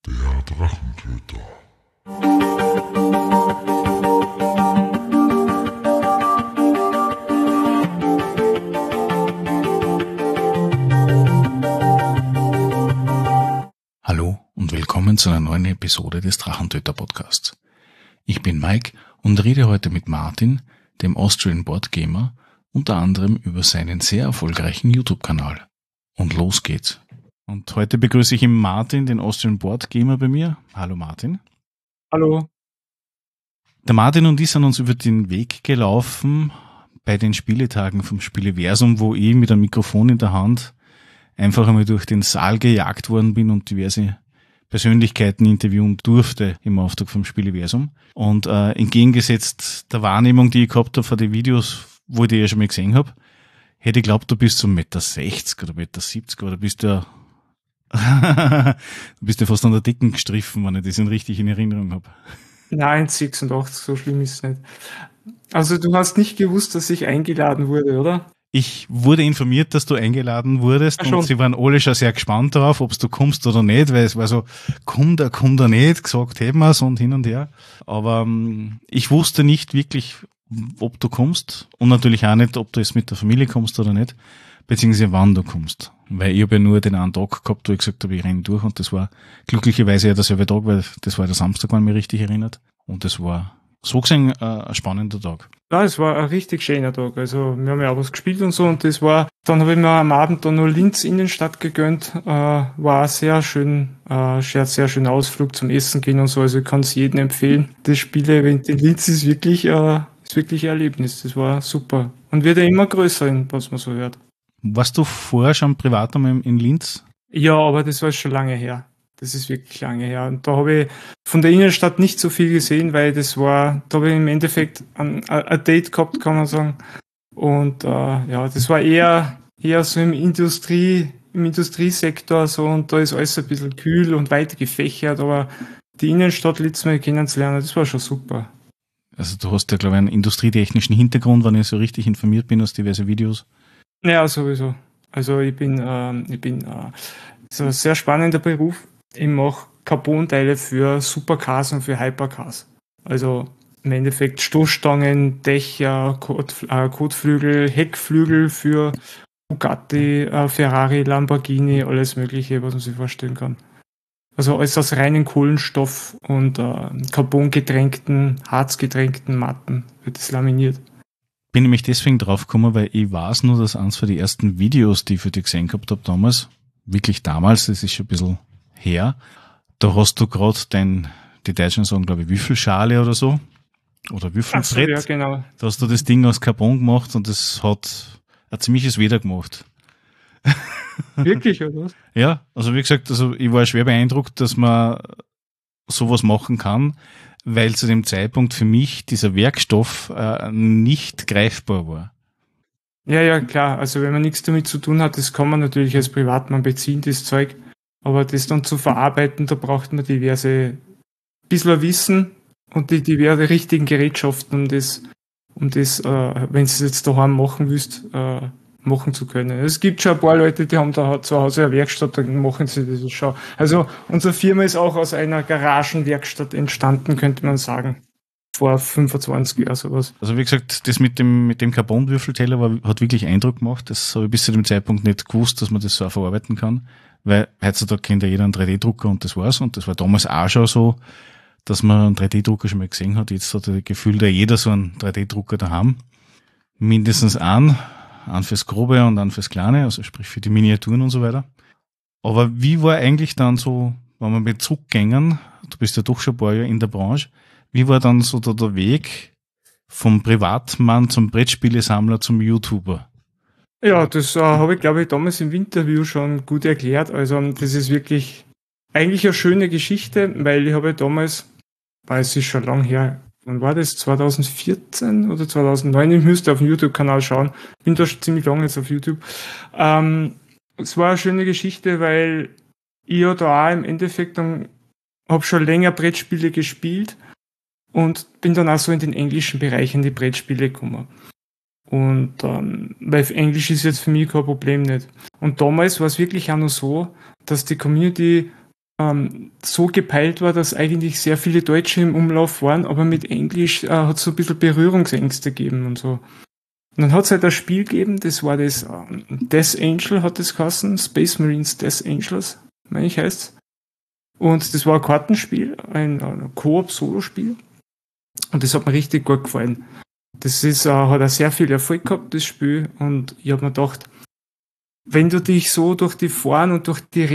Der Drachentöter. Hallo und willkommen zu einer neuen Episode des Drachentöter Podcasts. Ich bin Mike und rede heute mit Martin, dem Austrian Board Gamer, unter anderem über seinen sehr erfolgreichen YouTube-Kanal. Und los geht's. Und heute begrüße ich Martin, den Austrian Board Gamer, bei mir. Hallo Martin. Hallo. Der Martin und ich sind uns über den Weg gelaufen bei den Spieletagen vom Spieleversum, wo ich mit einem Mikrofon in der Hand einfach einmal durch den Saal gejagt worden bin und diverse Persönlichkeiten interviewen durfte im Auftrag vom Spieleversum. Und entgegengesetzt der Wahrnehmung, die ich gehabt habe von den Videos, wo ich die ja schon mal gesehen habe, hätte ich geglaubt, du bist so 1,60 m oder 1,70 m oder bist du bist ja fast an der Decke gestriffen, wenn ich das richtig in Erinnerung habe. Nein, 86, so schlimm ist es nicht. Also du hast nicht gewusst, dass ich eingeladen wurde, oder? Ich wurde informiert, dass du eingeladen wurdest Ja, schon. und sie waren alle schon sehr gespannt darauf, ob du kommst oder nicht, weil es war so, kommt er nicht, gesagt hätten wir es und hin und her. Aber ich wusste nicht wirklich, ob du kommst und natürlich auch nicht, ob du jetzt mit der Familie kommst oder nicht, beziehungsweise wann du kommst. Weil ich habe ja nur den einen Tag gehabt, wo ich gesagt habe, ich renne durch und das war glücklicherweise ja derselbe Tag, weil das war der Samstag, wenn ich mich richtig erinnert. Und das war so gesehen ein spannender Tag. Ja, es war ein richtig schöner Tag. Also wir haben ja auch was gespielt und so und das war, dann habe ich mir am Abend dann noch Linz Innenstadt gegönnt. War sehr schön, sehr schöner Ausflug zum Essen gehen und so. Also ich kann es jedem empfehlen. Das Spiele-Event in Linz ist wirklich ein Erlebnis. Das war super. Und wird ja immer größer, was man so hört. Warst du vorher schon privat einmal in Linz? Ja, aber das war schon lange her. Das ist wirklich lange her. Und da habe ich von der Innenstadt nicht so viel gesehen, weil da habe ich im Endeffekt ein Date gehabt, kann man sagen. Und das war eher so im Industriesektor so und da ist alles ein bisschen kühl und weit gefächert, aber die Innenstadt Linz mal kennenzulernen, das war schon super. Also du hast ja, glaube ich, einen industrietechnischen Hintergrund, wenn ich so richtig informiert bin aus diverse Videos. Ja, sowieso. Also ich bin so ein sehr spannender Beruf. Ich mache Carbon-Teile für Supercars und für Hypercars. Also im Endeffekt Stoßstangen, Dächer, Kotflügel, Heckflügel für Bugatti, Ferrari, Lamborghini, alles Mögliche, was man sich vorstellen kann. Also alles aus reinen Kohlenstoff und Carbon-getränkten, Harzgetränkten Matten wird es laminiert. Bin nämlich deswegen drauf gekommen, weil ich weiß nur, dass eins von den ersten Videos, die ich für dich gesehen gehabt habe damals, wirklich damals, das ist schon ein bisschen her, da hast du gerade die Deutschen sagen, glaube ich, Würfelschale oder so, oder Würfelbrett. Ach so, ja, genau. Da hast du das Ding aus Carbon gemacht und das hat ein ziemliches Weder gemacht. Wirklich, oder was? Ja, also wie gesagt, also ich war schwer beeindruckt, dass man sowas machen kann, weil zu dem Zeitpunkt für mich dieser Werkstoff nicht greifbar war. Ja, klar. Also wenn man nichts damit zu tun hat, das kann man natürlich als Privatmann beziehen, das Zeug. Aber das dann zu verarbeiten, da braucht man diverse bisschen Wissen und die diverse richtigen Gerätschaften, um das, wenn du es jetzt daheim machen willst, machen zu können. Es gibt schon ein paar Leute, die haben da zu Hause eine Werkstatt, dann machen sie das schon. Also unsere Firma ist auch aus einer Garagenwerkstatt entstanden, könnte man sagen. Vor 25 Jahren sowas. Also wie gesagt, das mit dem Carbon-Würfelteller hat wirklich Eindruck gemacht. Das habe ich bis zu dem Zeitpunkt nicht gewusst, dass man das so auch verarbeiten kann. Weil heutzutage kennt ja jeder einen 3D-Drucker und das war's. Und das war damals auch schon so, dass man einen 3D-Drucker schon mal gesehen hat. Jetzt hat das Gefühl, da jeder so einen 3D-Drucker daheim. Mindestens einen fürs Grobe und einen fürs Kleine, also sprich für die Miniaturen und so weiter. Aber wie war eigentlich dann so, wenn wir mit zurückgängen, du bist ja doch schon ein paar Jahre in der Branche, wie war dann so der Weg vom Privatmann zum Brettspielesammler zum YouTuber? Ja, das habe ich, glaube ich, damals im Interview schon gut erklärt. Also das ist wirklich eigentlich eine schöne Geschichte, weil ich habe damals, es ist schon lang her, wann war das? 2014 oder 2009? Ich müsste auf dem YouTube-Kanal schauen. Bin da schon ziemlich lange jetzt auf YouTube. Es war eine schöne Geschichte, weil ich ja da auch im Endeffekt dann habe schon länger Brettspiele gespielt und bin dann auch so in den englischen Bereich in die Brettspiele gekommen. Und weil Englisch ist jetzt für mich kein Problem nicht. Und damals war es wirklich auch noch so, dass die Community so gepeilt war, dass eigentlich sehr viele Deutsche im Umlauf waren, aber mit Englisch hat es so ein bisschen Berührungsängste gegeben und so. Und dann hat es halt ein Spiel gegeben, das war das Death Angel, hat das geheißen, Space Marines Death Angels, meine ich heißt's. Und das war ein Kartenspiel, ein Koop-Solo-Spiel. Und das hat mir richtig gut gefallen. Das ist, hat auch sehr viel Erfolg gehabt, das Spiel. Und ich habe mir gedacht, wenn du dich so durch die Foren und durch die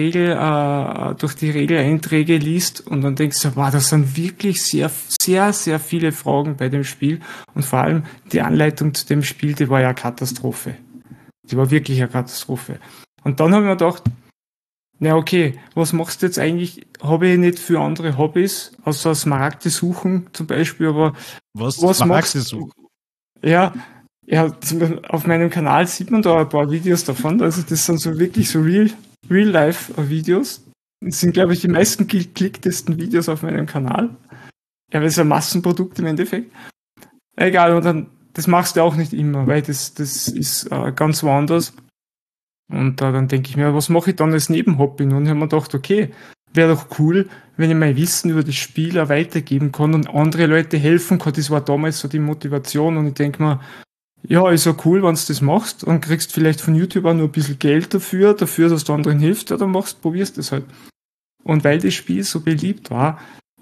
Regeleinträge liest und dann denkst du, wow, das sind wirklich sehr, sehr, sehr viele Fragen bei dem Spiel. Und vor allem die Anleitung zu dem Spiel, die war ja eine Katastrophe. Die war wirklich eine Katastrophe. Und dann habe ich mir gedacht, na okay, was machst du jetzt eigentlich? Habe ich nicht für andere Hobbys, außer Smaragde suchen zum Beispiel, aber was machst du? Ja, auf meinem Kanal sieht man da ein paar Videos davon, also das sind so wirklich so Real-Life-Videos. Das sind, glaube ich, die meisten geklicktesten Videos auf meinem Kanal. Ja, weil es ein Massenprodukt im Endeffekt. Egal, und dann, das machst du auch nicht immer, weil das ist ganz woanders. Und dann denke ich mir, was mache ich dann als Nebenhobby? Und ich habe mir gedacht, okay, wäre doch cool, wenn ich mein Wissen über das Spiel auch weitergeben kann und andere Leute helfen kann. Das war damals so die Motivation und ich denke mir, ja, ist ja cool, wenn du das machst und kriegst vielleicht von YouTube auch nur ein bisschen Geld dafür, dass du anderen hilfst, ja, dann probierst du das halt. Und weil das Spiel so beliebt war,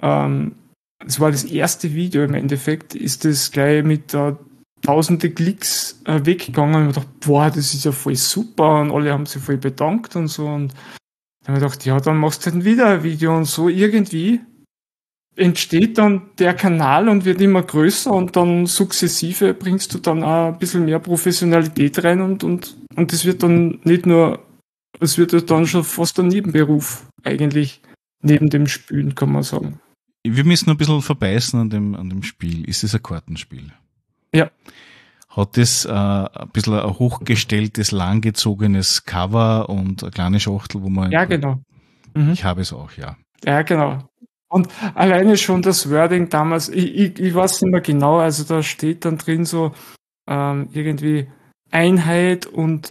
es war das erste Video im Endeffekt, ist das gleich mit tausende Klicks weggegangen und ich dachte, boah, das ist ja voll super und alle haben sich voll bedankt und so und dann habe ich gedacht, ja, dann machst du halt wieder ein Video und so irgendwie entsteht dann der Kanal und wird immer größer und dann sukzessive bringst du dann auch ein bisschen mehr Professionalität rein und das wird dann nicht nur, es wird ja dann schon fast ein Nebenberuf eigentlich neben dem Spielen, kann man sagen. Wir müssen ein bisschen verbeißen an dem Spiel. Ist es ein Kartenspiel? Ja. Hat das ein bisschen ein hochgestelltes, langgezogenes Cover und eine kleine Schachtel, wo man... Ja, genau. Ich habe es auch, ja. Ja, genau. Und alleine schon das Wording damals, ich weiß nicht mehr genau, also da steht dann drin so irgendwie Einheit und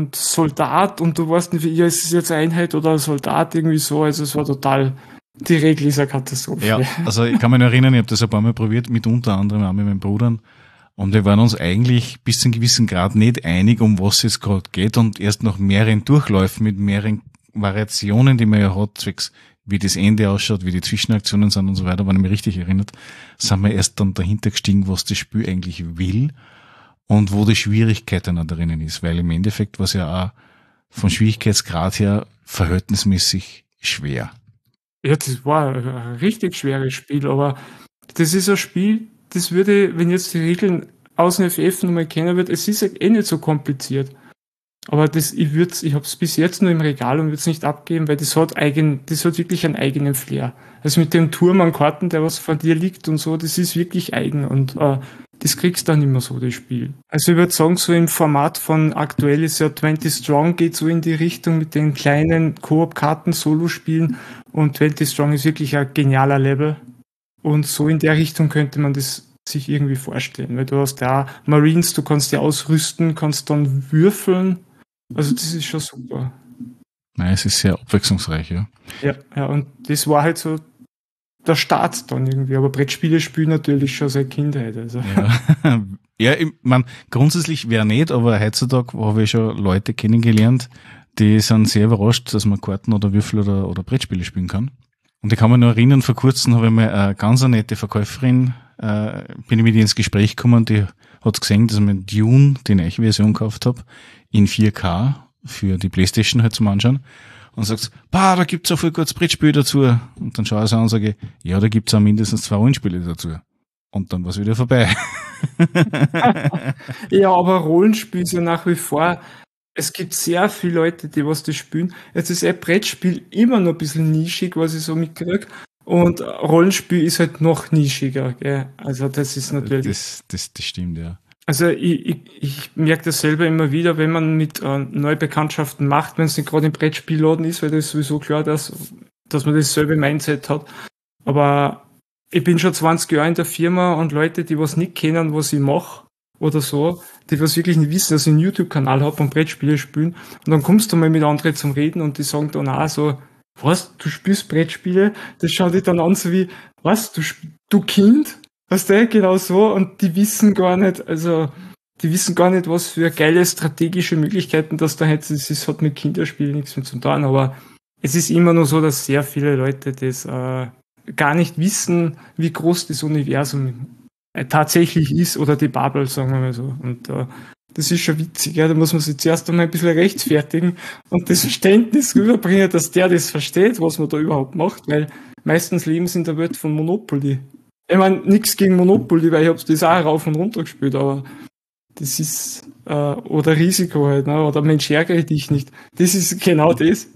Soldat und du weißt nicht, ja, ist es jetzt Einheit oder Soldat, irgendwie so, also es war total, die Regel ist eine Katastrophe. Ja, also ich kann mich noch erinnern, ich habe das ein paar Mal probiert, mit unter anderem auch mit meinen Brüdern und wir waren uns eigentlich bis zu einem gewissen Grad nicht einig, um was es gerade geht und erst nach mehreren Durchläufen mit mehreren Variationen, die man ja hat, zwecks wie das Ende ausschaut, wie die Zwischenaktionen sind und so weiter, wenn ich mich richtig erinnert, sind wir erst dann dahinter gestiegen, was das Spiel eigentlich will und wo die Schwierigkeit dann auch drinnen ist, weil im Endeffekt war es ja auch von Schwierigkeitsgrad her verhältnismäßig schwer. Ja, das war ein richtig schweres Spiel, aber das ist ein Spiel, das würde, wenn jetzt die Regeln aus dem FF nochmal kennen wird, es ist eh nicht so kompliziert. Aber ich habe es bis jetzt nur im Regal und würde es nicht abgeben, weil das hat wirklich einen eigenen Flair. Also mit dem Turm an Karten, der was vor dir liegt und so, das ist wirklich eigen und das kriegst du dann immer so, das Spiel. Also ich würde sagen, so im Format von aktuell ist ja 20 Strong geht so in die Richtung mit den kleinen Koop-Karten, Solo-Spielen und 20 Strong ist wirklich ein genialer Level. Und so in der Richtung könnte man das sich irgendwie vorstellen, weil du hast da Marines, du kannst die ausrüsten, kannst dann würfeln. Also das ist schon super. Nein, es ist sehr abwechslungsreich, ja. Ja, und das war halt so der Start dann irgendwie. Aber Brettspiele spielen natürlich schon seit Kindheit. Also. Ja, ja, ich mein, grundsätzlich wäre nicht, aber heutzutage habe ich schon Leute kennengelernt, die sind sehr überrascht, dass man Karten oder Würfel oder Brettspiele spielen kann. Und ich kann mich noch erinnern, vor kurzem habe ich mal eine ganz nette Verkäuferin, bin ich mit ihr ins Gespräch gekommen, die hat gesehen, dass ich mir Dune, die neue Version gekauft habe, in 4K für die Playstation halt zum Anschauen und sagt, da gibt's auch voll gutes Brettspiel dazu. Und dann schaue ich sie an und sage, ja, da gibt's auch mindestens 2 Rollenspiele dazu. Und dann war's wieder vorbei. Ja, aber Rollenspiel ist ja nach wie vor, es gibt sehr viele Leute, die was das spielen. Jetzt ist Brettspiel immer noch ein bisschen nischig, was ich so mitkriege. Und Rollenspiel ist halt noch nischiger, gell? Also das ist natürlich... Das stimmt, ja. Also ich merke das selber immer wieder, wenn man mit neue Bekanntschaften macht, wenn es nicht gerade im Brettspielladen ist, weil das ist sowieso klar, dass man dasselbe Mindset hat. Aber ich bin schon 20 Jahre in der Firma und Leute, die was nicht kennen, was ich mache oder so, die was wirklich nicht wissen, dass ich einen YouTube-Kanal habe und Brettspiele spielen und dann kommst du mal mit anderen zum Reden und die sagen dann auch so, was, du spielst Brettspiele? Das schaut dich dann an so wie, was, du Kind? Weißt du, genau so, und die wissen gar nicht, was für geile strategische Möglichkeiten das da hätte. Es hat mit Kinderspielen nichts mehr zu tun, aber es ist immer nur so, dass sehr viele Leute das gar nicht wissen, wie groß das Universum tatsächlich ist, oder die Bubble, sagen wir mal so. Und das ist schon witzig, ja. Da muss man sich zuerst einmal ein bisschen rechtfertigen und das Verständnis rüberbringen, dass der das versteht, was man da überhaupt macht, weil meistens leben sie in der Welt von Monopoly. Ich meine, nichts gegen Monopoly, weil ich habe das auch rauf und runter gespielt, aber das ist, oder Risiko halt, ne? Oder Mensch, ärgere dich nicht. Das ist genau das.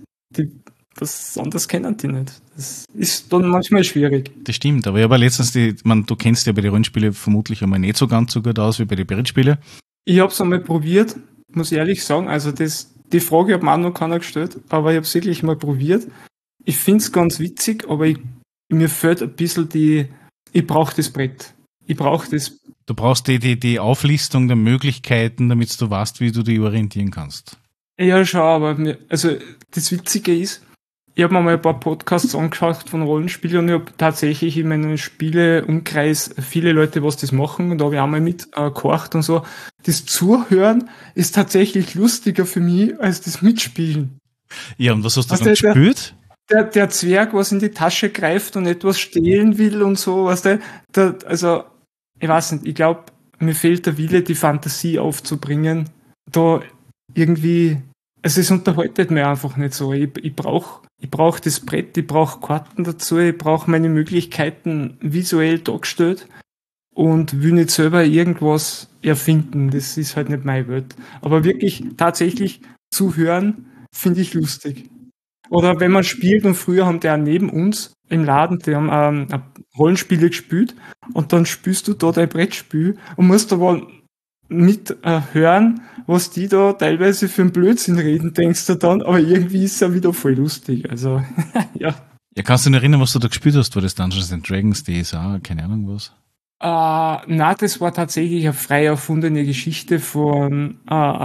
Das anders kennen die nicht. Das ist dann manchmal schwierig. Das stimmt, aber ich habe letztens du kennst ja bei den Rollenspielen vermutlich einmal nicht so ganz so gut aus wie bei den Brettspielen. Ich habe es einmal probiert, muss ich ehrlich sagen. Also die Frage hat mir auch noch keiner gestellt, aber ich habe es wirklich mal probiert. Ich finde es ganz witzig, aber mir fehlt ein bisschen ich brauche das Brett. Ich brauche das. Du brauchst die Auflistung der Möglichkeiten, damit du weißt, wie du dich orientieren kannst. Ja, schau, aber das Witzige ist, ich habe mir mal ein paar Podcasts angeschaut von Rollenspielen und ich habe tatsächlich in meinem Spieleumkreis viele Leute, was das machen, und da habe ich auch mal mitgehorcht und so. Das Zuhören ist tatsächlich lustiger für mich als das Mitspielen. Ja, und was hast du dann gespielt? Der Zwerg, was in die Tasche greift und etwas stehlen will und so, weißt du, also, ich weiß nicht, ich glaube, mir fehlt der Wille, die Fantasie aufzubringen, da irgendwie, also es unterhaltet mir einfach nicht so. Ich brauch das Brett, ich brauche Karten dazu, ich brauche meine Möglichkeiten visuell dargestellt und will nicht selber irgendwas erfinden. Das ist halt nicht meine Welt. Aber wirklich tatsächlich zu hören, finde ich lustig. Oder wenn man spielt, und früher haben die auch neben uns im Laden, die haben Rollenspiele gespielt, und dann spielst du da dein Brettspiel und musst aber mit hören, was die da teilweise für einen Blödsinn reden, denkst du dann, aber irgendwie ist es ja wieder voll lustig. Also, ja. Ja, kannst du dich erinnern, was du da gespielt hast? War das Dungeons and Dragons, DSA, keine Ahnung was? Na, das war tatsächlich eine frei erfundene Geschichte von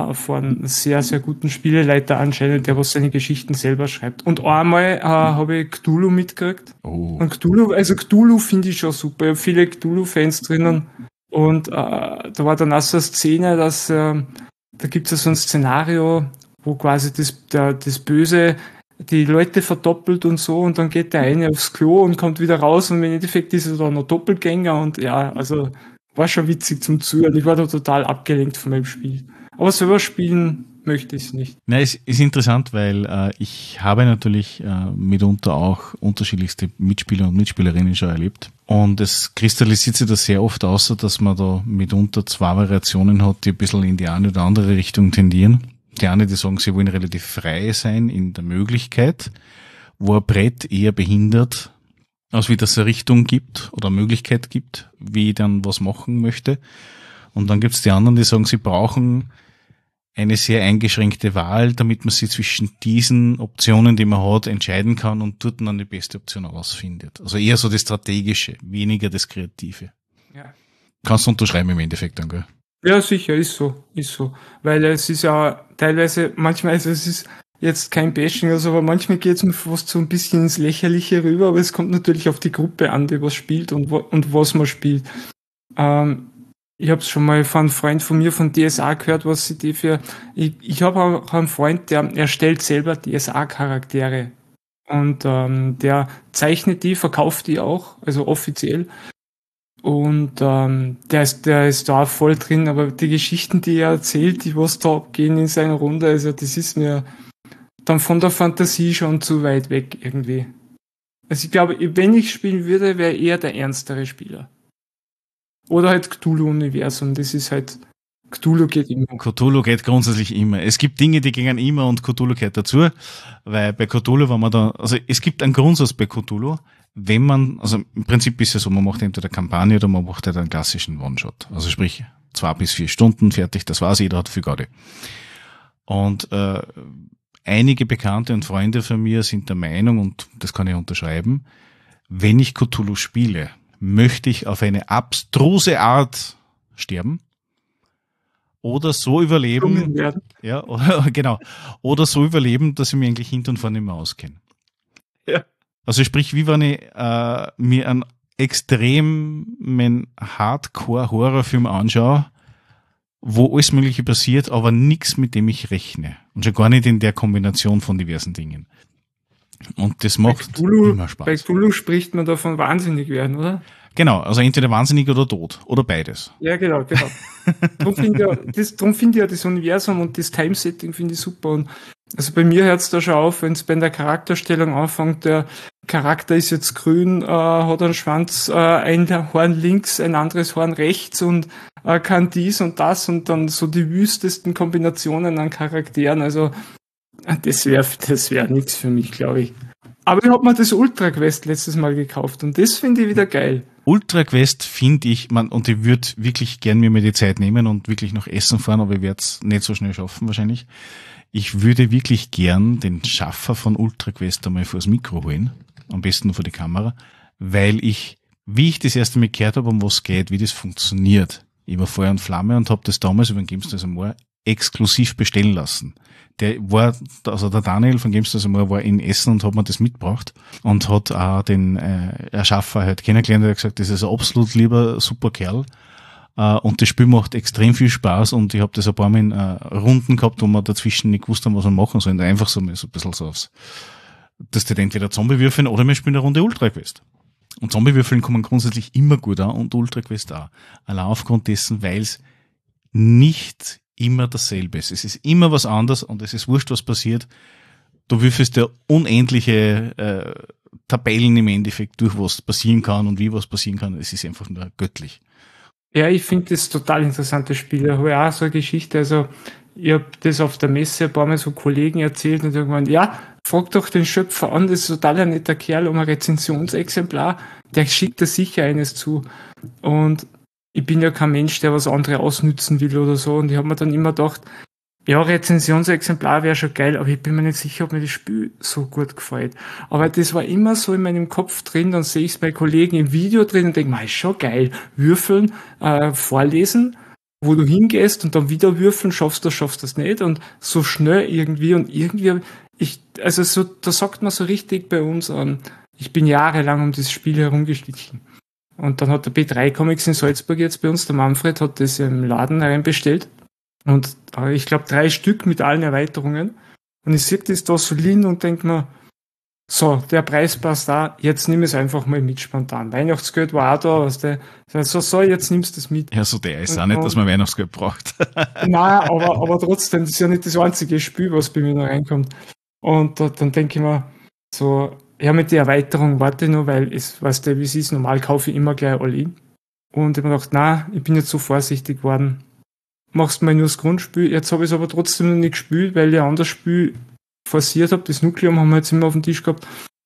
sehr, sehr guten Spieleleiter anscheinend, der was seine Geschichten selber schreibt. Und einmal habe ich Cthulhu mitgekriegt. Oh. Und Cthulhu finde ich schon super. Ich habe viele Cthulhu-Fans drinnen. Und da war dann auch so eine Szene, dass da gibt es so ein Szenario, wo quasi das Böse die Leute verdoppelt und so, und dann geht der eine aufs Klo und kommt wieder raus, und im Endeffekt ist er dann noch Doppelgänger, und ja, also war schon witzig zum Zuhören. Ich war da total abgelenkt von meinem Spiel. Aber selber spielen möchte ich es nicht. Na, es ist interessant, weil ich habe natürlich mitunter auch unterschiedlichste Mitspieler und Mitspielerinnen schon erlebt. Und es kristallisiert sich da sehr oft aus, dass man da mitunter zwei Variationen hat, die ein bisschen in die eine oder andere Richtung tendieren. Die eine, die sagen, sie wollen relativ frei sein in der Möglichkeit, wo ein Brett eher behindert, als wie das eine Richtung gibt oder eine Möglichkeit gibt, wie ich dann was machen möchte. Und dann gibt es die anderen, die sagen, sie brauchen eine sehr eingeschränkte Wahl, damit man sich zwischen diesen Optionen, die man hat, entscheiden kann und dort dann die beste Option ausfindet. Also eher so das Strategische, weniger das Kreative. Ja. Kannst du unterschreiben im Endeffekt dann, gell? Ja, sicher, ist so. Weil es ist ja teilweise, manchmal, also es ist jetzt kein Bashing oder so, aber manchmal geht es mir fast so ein bisschen ins Lächerliche rüber, aber es kommt natürlich auf die Gruppe an, die was spielt und was man spielt. Ich habe es schon mal von einem Freund von mir von DSA gehört, was sie die für... Ich habe auch einen Freund, der erstellt selber DSA-Charaktere. Und der zeichnet die, verkauft die auch, also offiziell. Und der ist da auch voll drin, aber die Geschichten, die er erzählt, die was da abgehen in seiner Runde, also das ist mir dann von der Fantasie schon zu weit weg irgendwie. Also ich glaube, wenn ich spielen würde, wäre eher der ernstere Spieler. Oder halt Cthulhu-Universum, das ist halt, Cthulhu geht immer. Cthulhu geht grundsätzlich immer. Es gibt Dinge, die gehen immer, und Cthulhu gehört dazu, weil bei Cthulhu, wenn man da, also es gibt einen Grundsatz bei Cthulhu, wenn man, also im Prinzip ist es so, man macht entweder Kampagne oder man macht halt einen klassischen One-Shot. Also sprich, 2 bis 4 Stunden, fertig, das war's, jeder hat viel Garde. Und einige Bekannte und Freunde von mir sind der Meinung, und das kann ich unterschreiben, wenn ich Cthulhu spiele, möchte ich auf eine abstruse Art sterben oder so überleben, ja, oder, genau, oder so überleben, dass ich mich eigentlich hinten und vorne nicht mehr auskenne. Ja. Also sprich, wie wenn ich mir einen extremen Hardcore-Horrorfilm anschaue, wo alles Mögliche passiert, aber nichts, mit dem ich rechne. Und schon gar nicht in der Kombination von diversen Dingen. Und das macht immer Bei Spaß. Cthulhu spricht man davon wahnsinnig werden, oder? Genau, also entweder wahnsinnig oder tot. Oder beides. Ja, genau. Darum finde ich ja das Universum und das Time-Setting finde ich super. Und also bei mir hört es da schon auf, wenn es bei der Charakterstellung anfängt, der Charakter ist jetzt grün, hat einen Schwanz, ein Horn links, ein anderes Horn rechts und kann dies und das und dann so die wüstesten Kombinationen an Charakteren. Also das wär nichts für mich, glaube ich. Aber ich habe mir das Ultra Quest letztes Mal gekauft und das finde ich wieder geil. Ultra Quest finde ich, und ich würde wirklich gern mir die Zeit nehmen und wirklich noch essen fahren, aber ich werde es nicht so schnell schaffen wahrscheinlich. Ich würde wirklich gern den Schaffer von Ultra Quest einmal vors Mikro holen, am besten vor die Kamera, weil wie ich das erste Mal gehört habe, um was geht, wie das funktioniert, ich war Feuer und Flamme und habe das damals über den Games Amor exklusiv bestellen lassen. Der Daniel von Games Amor war in Essen und hat mir das mitgebracht und hat auch den Erschaffer halt kennengelernt. Er hat gesagt, das ist ein absolut lieber, super Kerl. Und das Spiel macht extrem viel Spaß und ich habe das ein paar Mal in Runden gehabt, wo wir dazwischen nicht gewusst haben, was wir machen sollen. Einfach so ein bisschen so aufs, dass die entweder Zombie würfeln oder wir spielen eine Runde Ultra Quest. Und Zombie würfeln kommen grundsätzlich immer gut an und Ultra Quest auch. Allein aufgrund dessen, weil es nicht immer dasselbe ist. Es ist immer was anderes und es ist wurscht, was passiert. Du würfelst ja unendliche Tabellen im Endeffekt durch, was passieren kann und wie was passieren kann. Es ist einfach nur göttlich. Ja, ich finde das total interessantes Spiel. Da habe ich auch so eine Geschichte. Also, ich habe das auf der Messe ein paar Mal so Kollegen erzählt und irgendwann, ja, frag doch den Schöpfer an, das ist total ein netter Kerl um ein Rezensionsexemplar. Der schickt da sicher eines zu. Und ich bin ja kein Mensch, der was andere ausnützen will oder so. Und ich habe mir dann immer gedacht, ja, Rezensionsexemplar wäre schon geil, aber ich bin mir nicht sicher, ob mir das Spiel so gut gefällt. Aber das war immer so in meinem Kopf drin, dann sehe ich es bei Kollegen im Video drin und denke, ist schon geil. Würfeln, vorlesen, wo du hingehst und dann wieder würfeln, schaffst du das nicht und so schnell irgendwie und irgendwie, da sagt man so richtig bei uns, ich bin jahrelang um das Spiel herumgeschlichen. Und dann hat der B3 Comics in Salzburg jetzt bei uns, der Manfred, hat das im Laden reinbestellt. Und ich glaube 3 Stück mit allen Erweiterungen. Und ich sehe das da so liegen und denke mir, so, der Preis passt da, jetzt nimm es einfach mal mit spontan. Weihnachtsgeld war auch da, jetzt nimmst du es mit. Ja, so der ist auch nicht, dass man Weihnachtsgeld braucht. Nein, aber trotzdem, das ist ja nicht das einzige Spiel, was bei mir noch reinkommt. Und dann denke ich mir, so, ja, mit der Erweiterung warte ich noch, weil weißt du, wie es ist, normal kaufe ich immer gleich all in. Und ich habe mir gedacht, nein, ich bin jetzt so vorsichtig geworden. Machst mal nur das Grundspiel. Jetzt habe ich es aber trotzdem noch nicht gespielt, weil ich ein anderes Spiel forciert habe. Das Nukleum haben wir jetzt immer auf dem Tisch gehabt.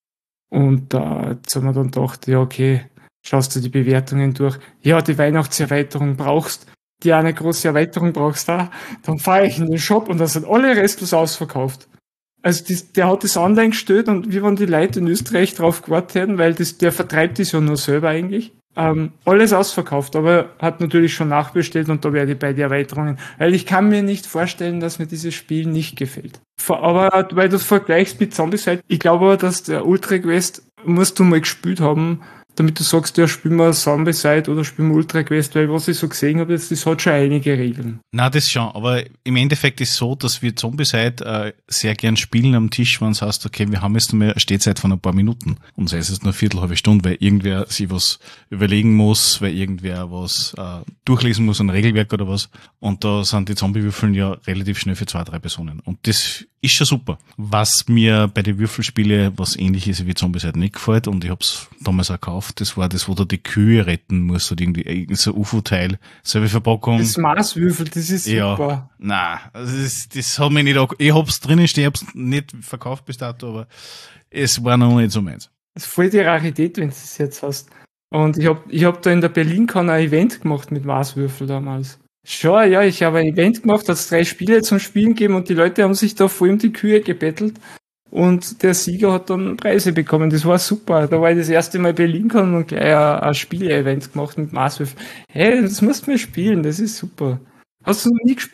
Und jetzt haben wir dann gedacht, ja, okay, schaust du die Bewertungen durch. Ja, die Weihnachtserweiterung brauchst. Die eine große Erweiterung brauchst da. Dann fahre ich in den Shop und da sind alle restlos ausverkauft. Also der hat das online gestellt und wie wenn die Leute in Österreich drauf gewartet hätten, weil der vertreibt das ja nur selber eigentlich. Alles ausverkauft, aber hat natürlich schon nachbestellt und da werde ich bei den Erweiterungen, weil ich kann mir nicht vorstellen, dass mir dieses Spiel nicht gefällt. Aber weil du es vergleichst mit Zombicide, ich glaube aber, dass der Ultra Quest musst du mal gespielt haben, damit du sagst, ja, spielen wir Zombicide oder spielen wir Ultra Quest, weil was ich so gesehen habe, das hat schon einige Regeln. Na, das schon, aber im Endeffekt ist so, dass wir Zombicide sehr gern spielen am Tisch, wenn es heißt, okay, wir haben jetzt nur eine Stehzeit von ein paar Minuten und sei es jetzt nur eine Viertelhalbe Stunde, weil irgendwer sich was überlegen muss, weil irgendwer was durchlesen muss, ein Regelwerk oder was, und da sind die Zombie-Würfeln ja relativ schnell für 2, 3 Personen und das ist schon super. Was mir bei den Würfelspielen was ähnliches wie Zombicide nicht gefällt und ich hab's damals auch gekauft, das war das, wo du die Kühe retten musst oder irgendwie so ein UFO-Teil, selbe Verpackung. Das Maßwürfel, das ist super. Ja, nein, also das hat mich nicht, ich hab's drinnen stehen, hab's nicht verkauft bis dato, aber es war noch nicht so meins. Das ist voll die Rarität, wenn du es jetzt hast. Und ich hab da in der BerlinCon ein Event gemacht mit Maßwürfel damals. Schon, ja, ich habe ein Event gemacht, hat es 3 Spiele zum Spielen gegeben und die Leute haben sich da voll um die Kühe gebettelt und der Sieger hat dann Preise bekommen. Das war super. Da war ich das erste Mal BerlinCon und gleich ein Spiele-Event gemacht mit Maßwürfel. Hey, das musst du mal spielen, das ist super. Hast du noch nie gespielt?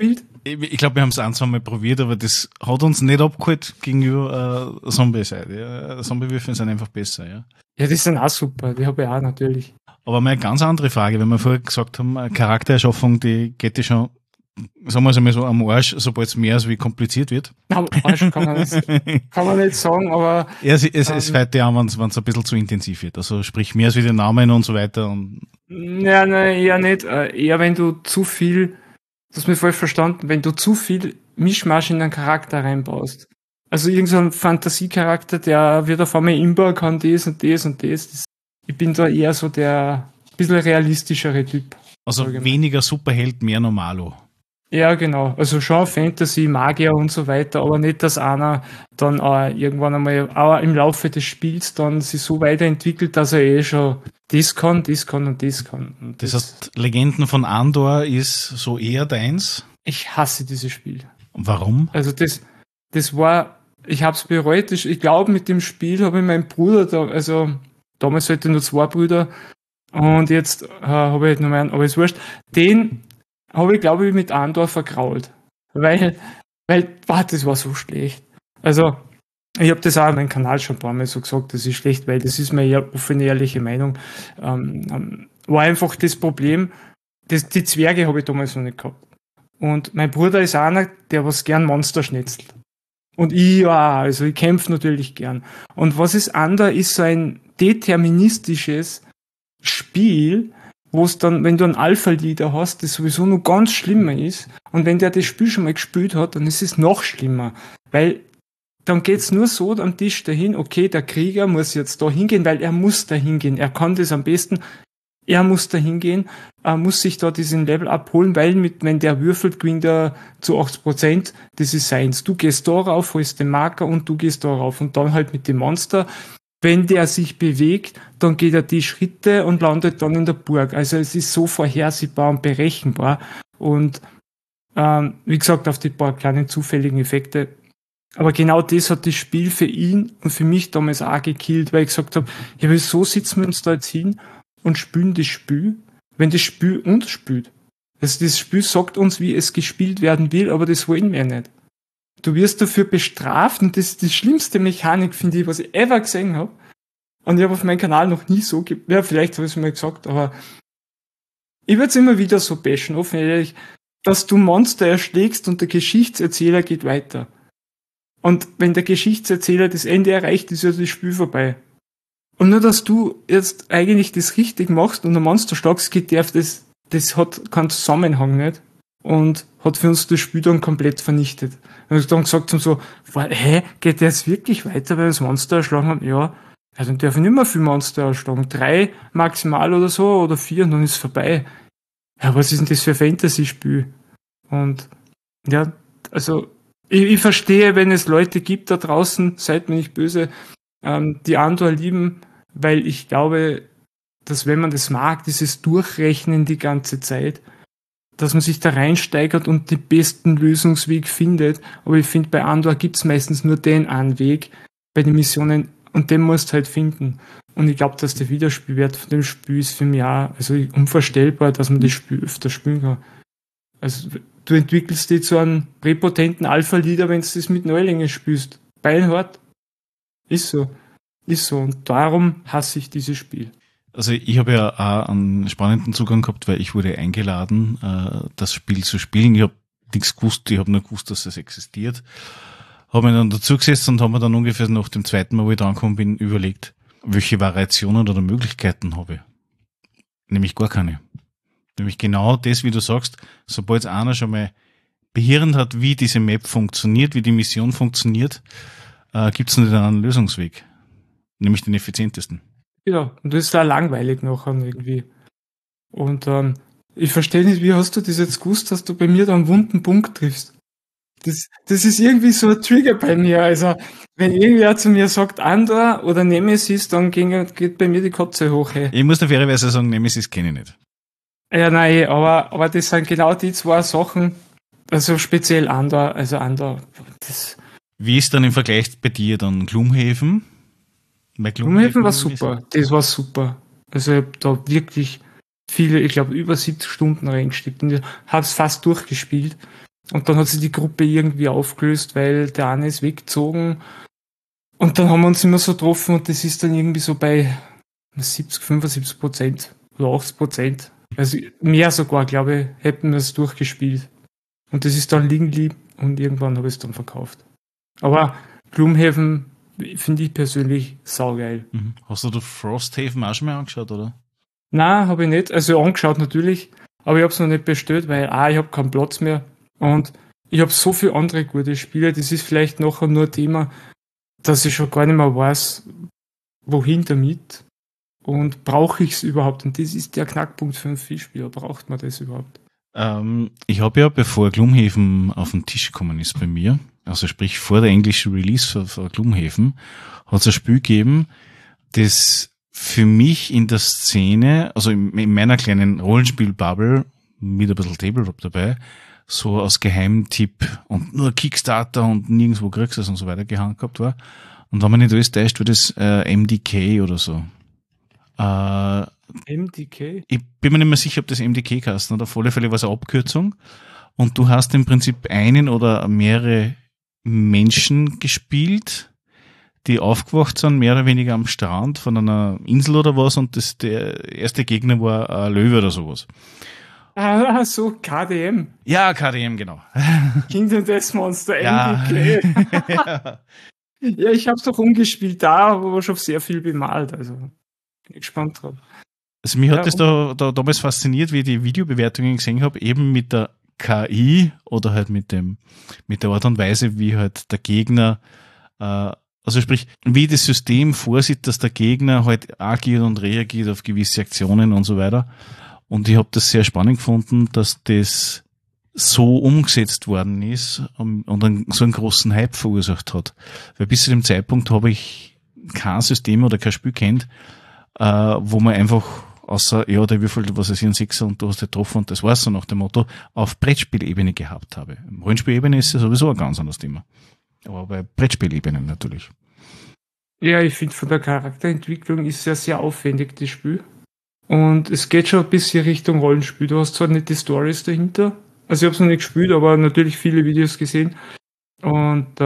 Ich glaube, wir haben es ein, zwei Mal probiert, aber das hat uns nicht abgeholt gegenüber Zombie-Seite. Ja. Zombie-Würfel sind einfach besser, ja. Ja, die sind auch super, die habe ich auch natürlich. Aber mal eine ganz andere Frage, wenn wir vorher gesagt haben, Charaktererschaffung, die geht ja schon, sagen wir es einmal so, am Arsch, sobald es mehr als wie kompliziert wird. Am Arsch kann man nicht sagen, aber... Ja, es fällt ja an, wenn es ein bisschen zu intensiv wird. Also sprich mehr als wie den Namen und so weiter. Und Ja, nein, eher nicht. Eher wenn du zu viel, das hast du mir falsch verstanden, wenn du zu viel Mischmasch in einen Charakter reinbaust. Also irgend so ein Fantasiecharakter, der wird auf einmal imbar, kann das und das und das. Ich bin da eher so der bisschen realistischere Typ. also weniger Superheld, mehr Normalo. Ja, genau. Also schon Fantasy, Magier und so weiter, aber nicht, dass einer dann irgendwann einmal auch im Laufe des Spiels dann sich so weiterentwickelt, dass er schon das kann und das kann. Und Das heißt, Legenden von Andor ist so eher deins. ich hasse dieses Spiel. Warum? Also das war, ich hab's bereut. Ich glaube, mit dem Spiel habe ich meinen Bruder, also damals hatte ich nur 2 Brüder und jetzt habe ich halt noch einen, aber ist wurscht. Den habe ich, glaube ich, mit Andor vergrault. Weil, das war so schlecht. Also, ich habe das auch auf meinem Kanal schon ein paar Mal so gesagt, das ist schlecht, weil das ist meine eher offene, ehrliche Meinung. War einfach das Problem, die Zwerge habe ich damals noch nicht gehabt. Und mein Bruder ist einer, der was gern Monster schnitzelt. Und ich auch, also ich kämpfe natürlich gern. Und was ist Andor, ist so ein deterministisches Spiel, wo es dann, wenn du einen Alpha-Leader hast, das sowieso noch ganz schlimmer ist. Und wenn der das Spiel schon mal gespielt hat, dann ist es noch schlimmer. Weil dann geht's nur so am Tisch dahin, okay, der Krieger muss jetzt da hingehen, weil er muss da hingehen. Er kann das am besten. Er muss da hingehen, muss sich da diesen Level abholen, weil wenn der würfelt, gewinnt er zu 80%, das ist seins. Du gehst da rauf, holst den Marker und du gehst da rauf. Und dann halt mit dem Monster. Wenn der sich bewegt, dann geht er die Schritte und landet dann in der Burg. Also es ist so vorhersehbar und berechenbar. Und wie gesagt, auf die paar kleinen zufälligen Effekte. Aber genau das hat das Spiel für ihn und für mich damals auch gekillt, weil ich gesagt habe, ja, wieso sitzen wir uns da jetzt hin und spielen das Spiel, wenn das Spiel uns spielt. Also das Spiel sagt uns, wie es gespielt werden will, aber das wollen wir nicht. Du wirst dafür bestraft und das ist die schlimmste Mechanik, finde ich, was ich ever gesehen habe. Und ich habe auf meinem Kanal noch nie so, ja, vielleicht habe ich es mal gesagt, aber ich würde es immer wieder so bashen, offen ehrlich, dass du Monster erschlägst und der Geschichtserzähler geht weiter. Und wenn der Geschichtserzähler das Ende erreicht, ist ja das Spiel vorbei. Und nur, dass du jetzt eigentlich das richtig machst und ein Monster schlagst, geht der, das hat keinen Zusammenhang nicht. Und hat für uns das Spiel dann komplett vernichtet. Und ich dann gesagt haben so, geht der jetzt wirklich weiter, weil wir das Monster erschlagen haben? Ja, dann darf ich nicht mehr viel Monster erschlagen. 3 maximal oder so, oder 4 und dann ist es vorbei. Ja, was ist denn das für ein Fantasy-Spiel? Und ja, also ich verstehe, wenn es Leute gibt da draußen, seid mir nicht böse, die Andor lieben, weil ich glaube, dass wenn man das mag, dieses Durchrechnen die ganze Zeit, dass man sich da reinsteigert und den besten Lösungsweg findet. Aber ich finde, bei Andor gibt's meistens nur den einen Weg bei den Missionen und den musst du halt finden. Und ich glaube, dass der Wiederspielwert von dem Spiel ist für mich auch also unvorstellbar, dass man das Spiel öfter spielen kann. Also du entwickelst dich zu einem präpotenten Alpha-Leader, wenn du das mit Neulingen spielst. Beinhart. Ist so. Ist so. Und darum hasse ich dieses Spiel. Also ich habe ja auch einen spannenden Zugang gehabt, weil ich wurde eingeladen, das Spiel zu spielen. Ich habe nichts gewusst, ich habe nur gewusst, dass es existiert. Habe mich dann dazu gesetzt und habe mir dann ungefähr nach dem zweiten Mal, wo ich da angekommen bin, überlegt, welche Variationen oder Möglichkeiten habe ich. Nämlich gar keine. Nämlich genau das, wie du sagst, sobald es einer schon mal behirnt hat, wie diese Map funktioniert, wie die Mission funktioniert, gibt es nicht einen Lösungsweg. Nämlich den effizientesten. Ja, und das ist auch langweilig nachher irgendwie. Und ich verstehe nicht, wie hast du das jetzt gewusst, dass du bei mir da einen wunden Punkt triffst. Das ist irgendwie so ein Trigger bei mir. Also, wenn irgendwer zu mir sagt Andor oder Nemesis, dann geht bei mir die Katze hoch. Hey. Ich muss da fairerweise sagen, Nemesis kenne ich nicht. Ja, nein, aber das sind genau die 2 Sachen, also speziell Andor, das... Wie ist dann im Vergleich bei dir dann Gloomhaven? Gloomhaven war super, das war super. Also ich habe da wirklich viele, ich glaube über 70 Stunden reingesteckt und ich habe es fast durchgespielt. Und dann hat sich die Gruppe irgendwie aufgelöst, weil der eine ist weggezogen. Und dann haben wir uns immer so getroffen und das ist dann irgendwie so bei 70, 75% oder 80%. Also mehr sogar, glaube ich, hätten wir es durchgespielt. Und das ist dann liegen geblieben und irgendwann habe ich es dann verkauft. Aber Gloomhaven finde ich persönlich saugeil. Mhm. Hast du Frosthaven auch schon mal angeschaut, oder? Nein, habe ich nicht. Also angeschaut natürlich, aber ich habe es noch nicht bestellt, weil ich habe keinen Platz mehr und ich habe so viele andere gute Spiele. Das ist vielleicht nachher nur ein Thema, dass ich schon gar nicht mehr weiß, wohin damit und brauche ich es überhaupt. Und das ist der Knackpunkt für einen Vielspieler. Braucht man das überhaupt? Ich habe ja, bevor Gloomhaven auf den Tisch gekommen ist bei mir, also sprich vor der englischen Release für Gloomhaven, hat es ein Spiel gegeben, das für mich in der Szene, also in meiner kleinen Rollenspiel-Bubble, mit ein bisschen Tabletop dabei, so als Geheimtipp und nur Kickstarter und nirgendwo kriegst du es und so weiter gehandelt gehabt war. Und wenn man nicht alles täuscht, war das MDK oder so. MDK? Ich bin mir nicht mehr sicher, ob das MDK heißt, oder? Auf alle Fälle war es eine Abkürzung. Und du hast im Prinzip einen oder mehrere Menschen gespielt, die aufgewacht sind, mehr oder weniger am Strand von einer Insel oder was, und der erste Gegner war ein Löwe oder sowas. Ah, so, KDM. Ja, KDM, genau. Kingdom Death Monster, Ja. MDK. Ja. Ja, ich habe es doch umgespielt, da aber schon sehr viel bemalt, also bin ich gespannt drauf. Also mich hat Ja, das da damals fasziniert, wie ich die Videobewertungen gesehen habe, eben mit der KI oder halt mit der Art und Weise, wie halt der Gegner, also sprich, wie das System vorsieht, dass der Gegner halt agiert und reagiert auf gewisse Aktionen und so weiter. Und ich habe das sehr spannend gefunden, dass das so umgesetzt worden ist und so einen großen Hype verursacht hat. Weil bis zu dem Zeitpunkt habe ich kein System oder kein Spiel kennt, wo man einfach außer, ja, der Würfel, was ist hier ein Sechser und du hast den getroffen und das war's so nach dem Motto, auf Brettspielebene gehabt habe. Rollenspielebene ist ja sowieso ein ganz anderes Thema. Aber bei Brettspielebene natürlich. Ja, ich finde, von der Charakterentwicklung ist ja sehr aufwendig, das Spiel. Und es geht schon ein bisschen Richtung Rollenspiel. Du hast zwar nicht die Stories dahinter, also ich habe es noch nicht gespielt, aber natürlich viele Videos gesehen. Und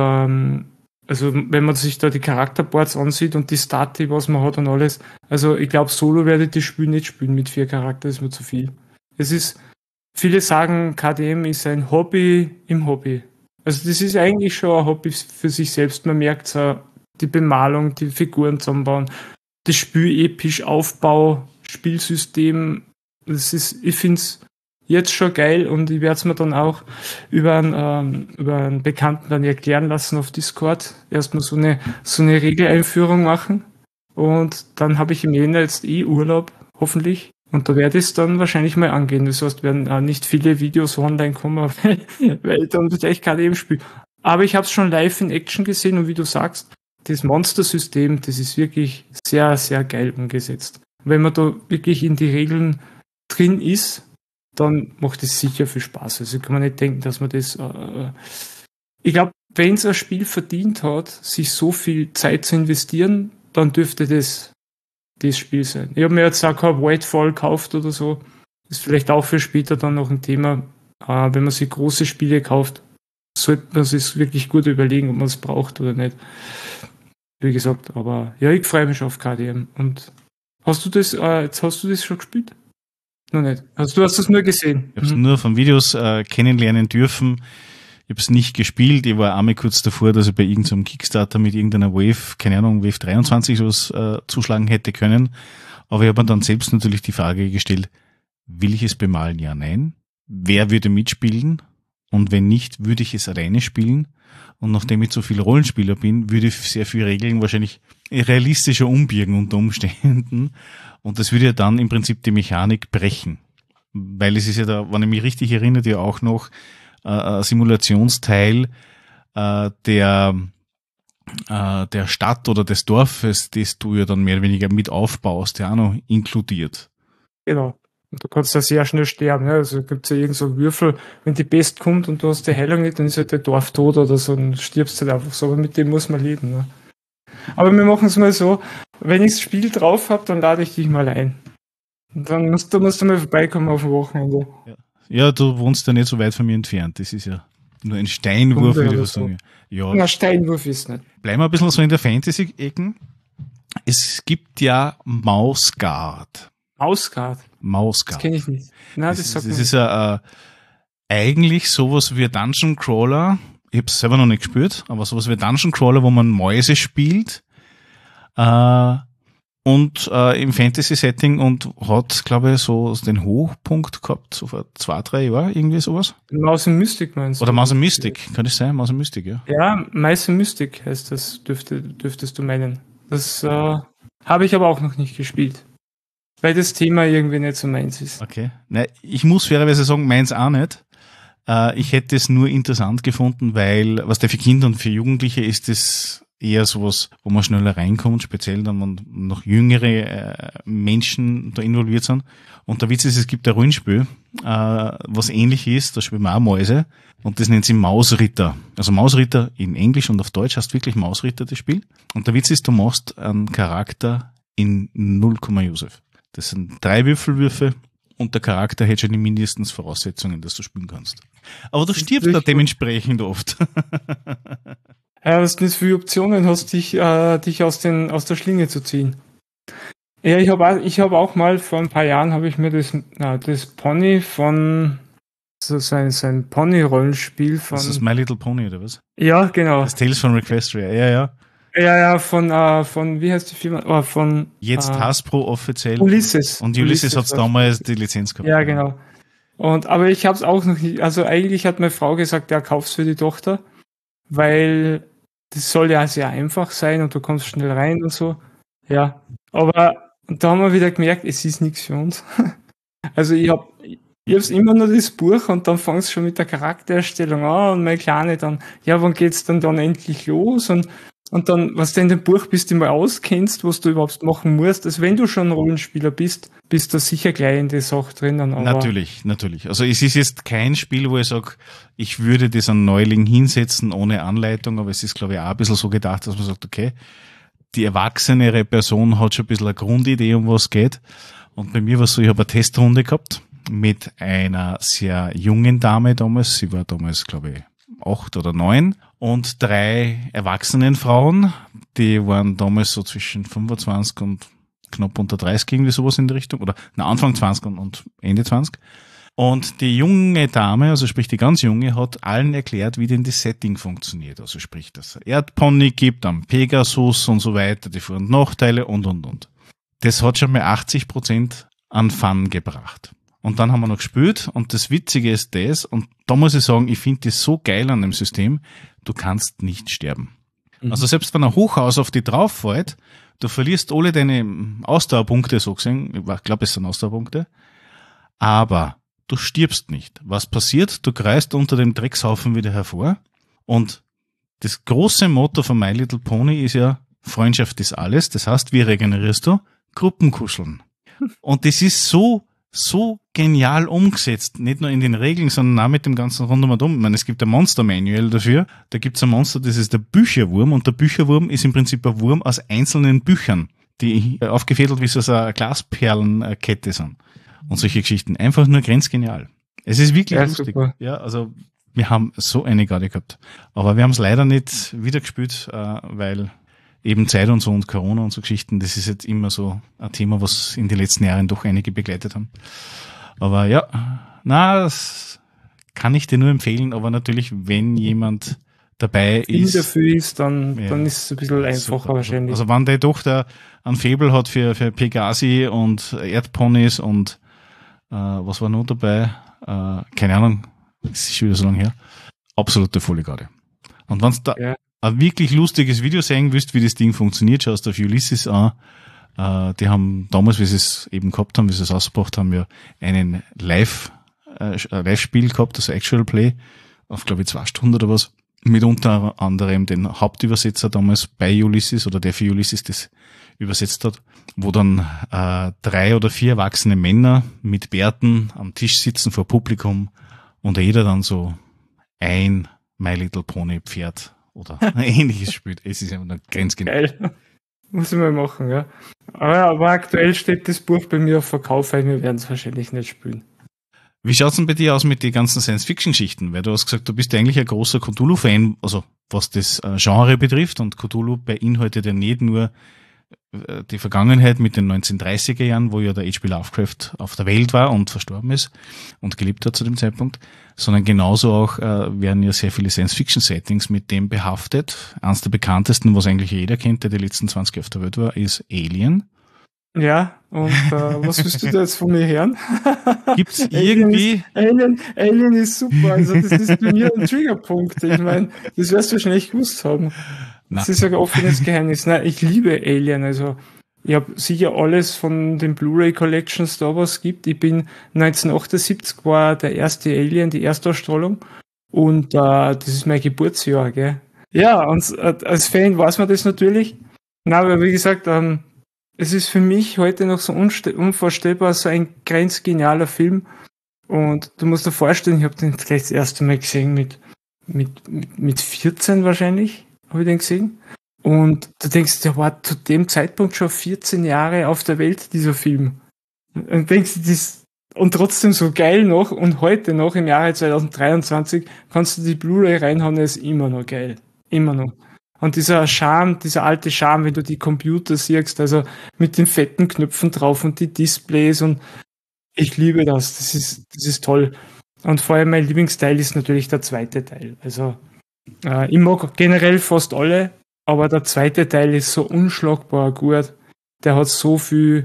also wenn man sich da die Charakterboards ansieht und die Stati, was man hat und alles, also ich glaube, solo werde ich das Spiel nicht spielen mit 4 Charakteren, ist mir zu viel. Es ist, viele sagen, KDM ist ein Hobby im Hobby. Also das ist eigentlich schon ein Hobby für sich selbst. Man merkt es, die Bemalung, die Figuren zusammenbauen, das Spiel episch, Aufbau, Spielsystem, das ist, ich finde es jetzt schon geil und ich werde es mir dann auch über einen Bekannten dann erklären lassen auf Discord. Erstmal so eine Regeleinführung machen und dann habe ich im Jänner jetzt Urlaub, hoffentlich. Und da werde ich es dann wahrscheinlich mal angehen. Das heißt, werden auch nicht viele Videos online kommen, weil ich dann gleich gerade eben spiele. Aber ich habe es schon live in Action gesehen und wie du sagst, das Monster-System, das ist wirklich sehr, sehr geil umgesetzt. Wenn man da wirklich in die Regeln drin ist, dann macht es sicher viel Spaß. Also kann man nicht denken, dass man das... ich glaube, wenn es ein Spiel verdient hat, sich so viel Zeit zu investieren, dann dürfte das Spiel sein. Ich habe mir jetzt auch kein Whitefall gekauft oder so. Ist vielleicht auch für später dann noch ein Thema. Wenn man sich große Spiele kauft, sollte man sich wirklich gut überlegen, ob man es braucht oder nicht. Wie gesagt, aber ja, ich freue mich auf KDM. Und hast du das schon gespielt? Noch nicht. Also du hast das nur gesehen. Ich habe es nur von Videos kennenlernen dürfen. Ich habe es nicht gespielt. Ich war einmal kurz davor, dass ich bei irgendeinem Kickstarter mit irgendeiner Wave, keine Ahnung, Wave 23 sowas zuschlagen hätte können. Aber ich habe mir dann selbst natürlich die Frage gestellt, will ich es bemalen? Ja, nein. Wer würde mitspielen? Und wenn nicht, würde ich es alleine spielen? Und nachdem ich so viel Rollenspieler bin, würde ich sehr viele Regeln wahrscheinlich realistischer umbirgen unter Umständen. Und das würde ja dann im Prinzip die Mechanik brechen. Weil es ist ja da, wenn ich mich richtig erinnere, ja auch noch ein Simulationsteil der Stadt oder des Dorfes, das du ja dann mehr oder weniger mit aufbaust, ja auch noch inkludiert. Genau. Und du kannst ja sehr schnell sterben. Ja? Also gibt es ja irgend so einen Würfel, wenn die Pest kommt und du hast die Heilung nicht, dann ist halt der Dorf tot oder so, dann stirbst du halt einfach so. Aber mit dem muss man leben. Ne? Aber wir machen es mal so, wenn ich das Spiel drauf habe, dann lade ich dich mal ein. Und dann musst du mal vorbeikommen auf dem Wochenende. Ja, du wohnst ja nicht so weit von mir entfernt, das ist ja Nur ein Steinwurf, Hunde würde ich oder was so. sagen. Ja, Na, Steinwurf ist nicht. bleiben wir ein bisschen so in der Fantasy-Ecken. Es gibt ja Mausgard. Mausgard. Das Mausgard. kenne ich nicht. Na, das sagt Das mir ist ja eigentlich sowas wie Dungeon Crawler. Ich habe es selber noch nicht gespielt, aber sowas wie Dungeon Crawler, wo man Mäuse spielt. Und im Fantasy-Setting und hat, glaube ich, so den Hochpunkt gehabt, so vor 2-3 Jahren, irgendwie sowas. Maus und Mystik meinst du? Oder Maus und Mystik, kann das sein? Maus und Mystik, ja. Ja, Maus und Mystik heißt das, dürftest du meinen. Das habe ich aber auch noch nicht gespielt. Weil das Thema irgendwie nicht so meins ist. Okay. Nein, ich muss fairerweise sagen, meins auch nicht. Ich hätte es nur interessant gefunden, weil, was der für Kinder und für Jugendliche ist das eher sowas, wo man schneller reinkommt, speziell dann, wenn noch jüngere Menschen da involviert sind. Und der Witz ist, es gibt ein Rollenspiel, was ähnlich ist, da spielen wir auch Mäuse, und das nennt sich Mausritter. Also Mausritter in Englisch und auf Deutsch heißt wirklich Mausritter, das Spiel. Und der Witz ist, du machst einen Charakter in 0, Josef. Das sind 3 Würfelwürfe und der Charakter hätte schon die mindestens Voraussetzungen, dass du spielen kannst. Aber du stirbst da dementsprechend oft. Ja, dass du nicht viele Optionen hast, dich aus der Schlinge zu ziehen. Ja, ich hab auch mal vor ein paar Jahren habe ich mir das Pony von so sein Pony-Rollenspiel von. Das ist My Little Pony, oder was? Ja, genau. Das Tales from Equestria, ja. Ja, von wie heißt die Firma? Oh, von Jetzt Hasbro offiziell. Ulysses. Und Ulysses hat damals die Lizenz gehabt. Ja, genau. Aber ich habe es auch noch nicht. Also eigentlich hat meine Frau gesagt, ja, kauf's für die Tochter, weil das soll ja sehr einfach sein und du kommst schnell rein und so. Ja, aber da haben wir wieder gemerkt, es ist nichts für uns. Also ich hab's immer nur das Buch und dann fangst du schon mit der Charaktererstellung an und meine Kleine dann, ja, wann geht's dann endlich los? Und dann, was du in dem Buch bist, du mal auskennst, was du überhaupt machen musst. Also wenn du schon Rollenspieler bist du sicher gleich in die Sache drinnen. Aber Natürlich. Also es ist jetzt kein Spiel, wo ich sage, ich würde das an Neuling hinsetzen ohne Anleitung, aber es ist, glaube ich, auch ein bisschen so gedacht, dass man sagt, okay, die erwachsenere Person hat schon ein bisschen eine Grundidee, um was es geht. Und bei mir war es so, ich habe eine Testrunde gehabt mit einer sehr jungen Dame damals. Sie war damals, glaube ich, 8 oder 9 und 3 erwachsenen Frauen, die waren damals so zwischen 25 und knapp unter 30, irgendwie sowas in die Richtung, oder Anfang 20 und Ende 20. Und die junge Dame, also sprich die ganz junge, hat allen erklärt, wie denn das Setting funktioniert. Also sprich, dass es Erdpony gibt, am Pegasus und so weiter, die Vor- und Nachteile und. Das hat schon mal 80% an Fun gebracht. Und dann haben wir noch gespielt und das Witzige ist das, und da muss ich sagen, ich finde das so geil an dem System, du kannst nicht sterben. Also selbst wenn ein Hochhaus auf dich drauf fällt, du verlierst alle deine Ausdauerpunkte, so gesehen, ich glaube, es sind Ausdauerpunkte, aber du stirbst nicht. Was passiert? Du kreist unter dem Dreckshaufen wieder hervor und das große Motto von My Little Pony ist ja, Freundschaft ist alles, das heißt, wie regenerierst du? Gruppenkuscheln. Und das ist so genial umgesetzt, nicht nur in den Regeln, sondern auch mit dem ganzen Rundum. Ich meine, es gibt ein Monster-Manual dafür, da gibt es ein Monster, das ist der Bücherwurm, und der Bücherwurm ist im Prinzip ein Wurm aus einzelnen Büchern, die aufgefädelt wie so eine Glasperlenkette sind. Und solche Geschichten. Einfach nur grenzgenial. Es ist wirklich lustig. Super. Ja, also wir haben so eine Garde gehabt. Aber wir haben es leider nicht wieder gespielt, weil eben Zeit und so und Corona und so Geschichten, das ist jetzt immer so ein Thema, was in den letzten Jahren doch einige begleitet haben. Aber ja, das kann ich dir nur empfehlen, aber natürlich, wenn jemand dabei ist. dafür ist, dann Ja, ist es ein bisschen einfacher super. wahrscheinlich. Also wenn deine Tochter ein Faible hat für Pegasi und Erdponys und was war noch dabei? Keine Ahnung, das ist schon wieder so lange her. Absolute volle Garde. Und wenn du da ein wirklich lustiges Video sehen willst, wie das Ding funktioniert, schaust du auf Ulysses an. Die haben damals, wie sie es eben gehabt haben, wie sie es ausgebracht haben, ja einen Live-Spiel gehabt, also Actual Play, auf glaube ich 2 Stunden oder was, mit unter anderem den Hauptübersetzer damals bei Ulysses oder der für Ulysses das übersetzt hat, wo dann 3 oder 4 erwachsene Männer mit Bärten am Tisch sitzen vor Publikum und jeder dann so ein My Little Pony Pferd oder ähnliches spielt. Es ist einfach grenzgenau. Geil. Muss ich mal machen, ja. Aber aktuell steht das Buch bei mir auf Verkauf, weil wir werden es wahrscheinlich nicht spielen. Wie schaut's denn bei dir aus mit den ganzen Science-Fiction-Geschichten? Weil du hast gesagt, du bist eigentlich ein großer Cthulhu-Fan, also was das Genre betrifft, und Cthulhu beinhaltet ja nicht nur die Vergangenheit mit den 1930er Jahren, wo ja der H.P. Lovecraft auf der Welt war und verstorben ist und gelebt hat zu dem Zeitpunkt, sondern genauso auch werden ja sehr viele Science-Fiction-Settings mit dem behaftet. Eines der bekanntesten, was eigentlich jeder kennt, der die letzten 20 Jahre auf der Welt war, ist Alien. Ja, und was willst du da jetzt von mir hören? Gibt's irgendwie... Alien ist super, also das ist bei mir ein Triggerpunkt. Ich meine, das wirst du wahrscheinlich gewusst haben. Das ist ja ein offenes Geheimnis. Nein, ich liebe Alien, also ich habe sicher alles von den Blu-ray Collections da, was es gibt. Ich bin 1978 war der erste Alien, die Erstausstrahlung, und das ist mein Geburtsjahr, gell? Ja, und als Fan weiß man das natürlich. Na, aber wie gesagt, es ist für mich heute noch so unvorstellbar, so ein grenzgenialer Film. Und du musst dir vorstellen, ich habe den vielleicht das erste Mal gesehen mit 14 wahrscheinlich, habe ich den gesehen. Und du denkst, der war zu dem Zeitpunkt schon 14 Jahre auf der Welt, dieser Film. Und denkst und trotzdem so geil noch, und heute noch, im Jahre 2023, kannst du die Blu-ray reinhauen, der ist immer noch geil. Immer noch. Und dieser Charme, dieser alte Charme, wenn du die Computer siehst, also mit den fetten Knöpfen drauf und die Displays, und ich liebe das. Das ist toll. Und vor allem mein Lieblingsteil ist natürlich der zweite Teil. Also ich mag generell fast alle, aber der zweite Teil ist so unschlagbar gut. Der hat so viel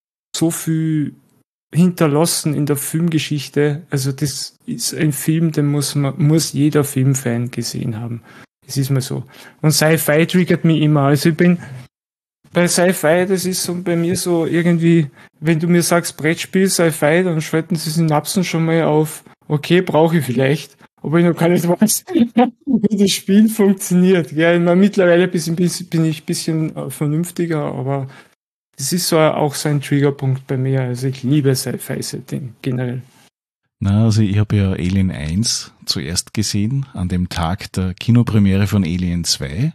hinterlassen in der Filmgeschichte. Also das ist ein Film, den muss jeder Filmfan gesehen haben. Das ist mal so. Und Sci-Fi triggert mich immer. Also ich bin bei Sci-Fi, das ist so bei mir so irgendwie, wenn du mir sagst Brettspiel, Sci-Fi, dann schalten sie Synapsen schon mal auf, okay, brauche ich vielleicht, aber ich noch gar nicht weiß, wie das Spiel funktioniert. Ja, ich meine, mittlerweile bin ich ein bisschen vernünftiger, aber das ist so auch so ein Triggerpunkt bei mir. Also ich liebe Sci-Fi-Setting generell. Na, also ich habe ja Alien 1 zuerst gesehen, an dem Tag der Kinopremiere von Alien 2.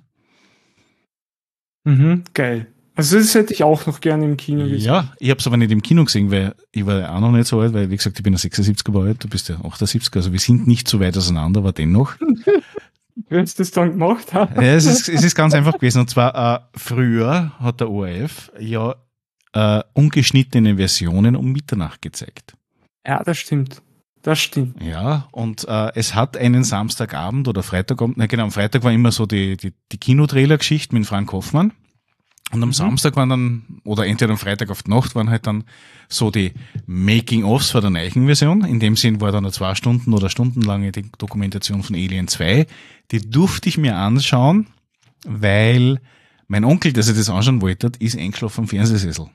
Mhm, geil. Also das hätte ich auch noch gerne im Kino gesehen. Ja, ich habe es aber nicht im Kino gesehen, weil ich war ja auch noch nicht so alt, weil wie gesagt, ich bin ja 76er alt, du bist ja 78er, also wir sind nicht so weit auseinander, aber dennoch. Wer es das dann gemacht hat? Ja, es ist ganz einfach gewesen, und zwar früher hat der ORF ja ungeschnittene Versionen um Mitternacht gezeigt. Ja, das stimmt. Das stimmt. Ja, und es hat einen Samstagabend oder Freitagabend, genau, am Freitag war immer so die Kinotrailer-Geschichte mit Frank Hoffmann. Und am Samstag waren dann, oder entweder am Freitag auf die Nacht, waren halt dann so die Making-ofs von der neuen Version. In dem Sinn war dann eine 2 Stunden oder stundenlange die Dokumentation von Alien 2. Die durfte ich mir anschauen, weil mein Onkel, der sich das anschauen wollte, ist eingeschlafen am Fernsehsessel.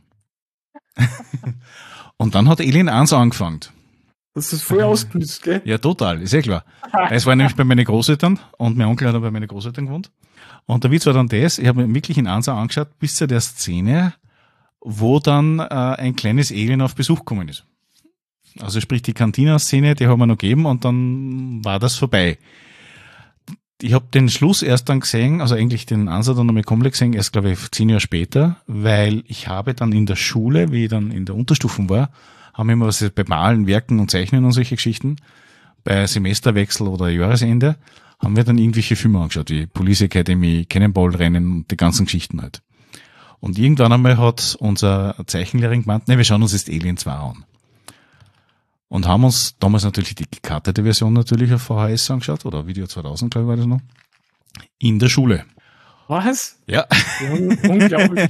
Und dann hat Alien 1 angefangen. Das ist voll ausgenutzt, gell? Ja, total, ist klar. Es war nämlich bei meinen Großeltern, und mein Onkel hat auch bei meinen Großeltern gewohnt. Und der Witz war dann das, ich habe mir wirklich in Ansau angeschaut, bis zu der Szene, wo dann ein kleines Alien auf Besuch gekommen ist. Also sprich die Cantina-Szene, die haben wir noch gegeben, und dann war das vorbei. Ich habe den Schluss erst dann gesehen, also eigentlich den Ansau dann nochmal komplett gesehen, erst glaube ich 10 Jahre später, weil ich habe dann in der Schule, wie ich dann in der Unterstufen war, haben wir immer was bei Malen, Werken und Zeichnen und solche Geschichten, bei Semesterwechsel oder Jahresende, haben wir dann irgendwelche Filme angeschaut, wie Police Academy, Cannonball-Rennen und die ganzen Geschichten halt. Und irgendwann einmal hat unser Zeichenlehrer gemeint, wir schauen uns jetzt Alien 2 an. Und haben uns damals natürlich die gekartete Version natürlich auf VHS angeschaut, oder Video 2000, glaube ich, war das noch, in der Schule. Was? Ja. Unglaublich.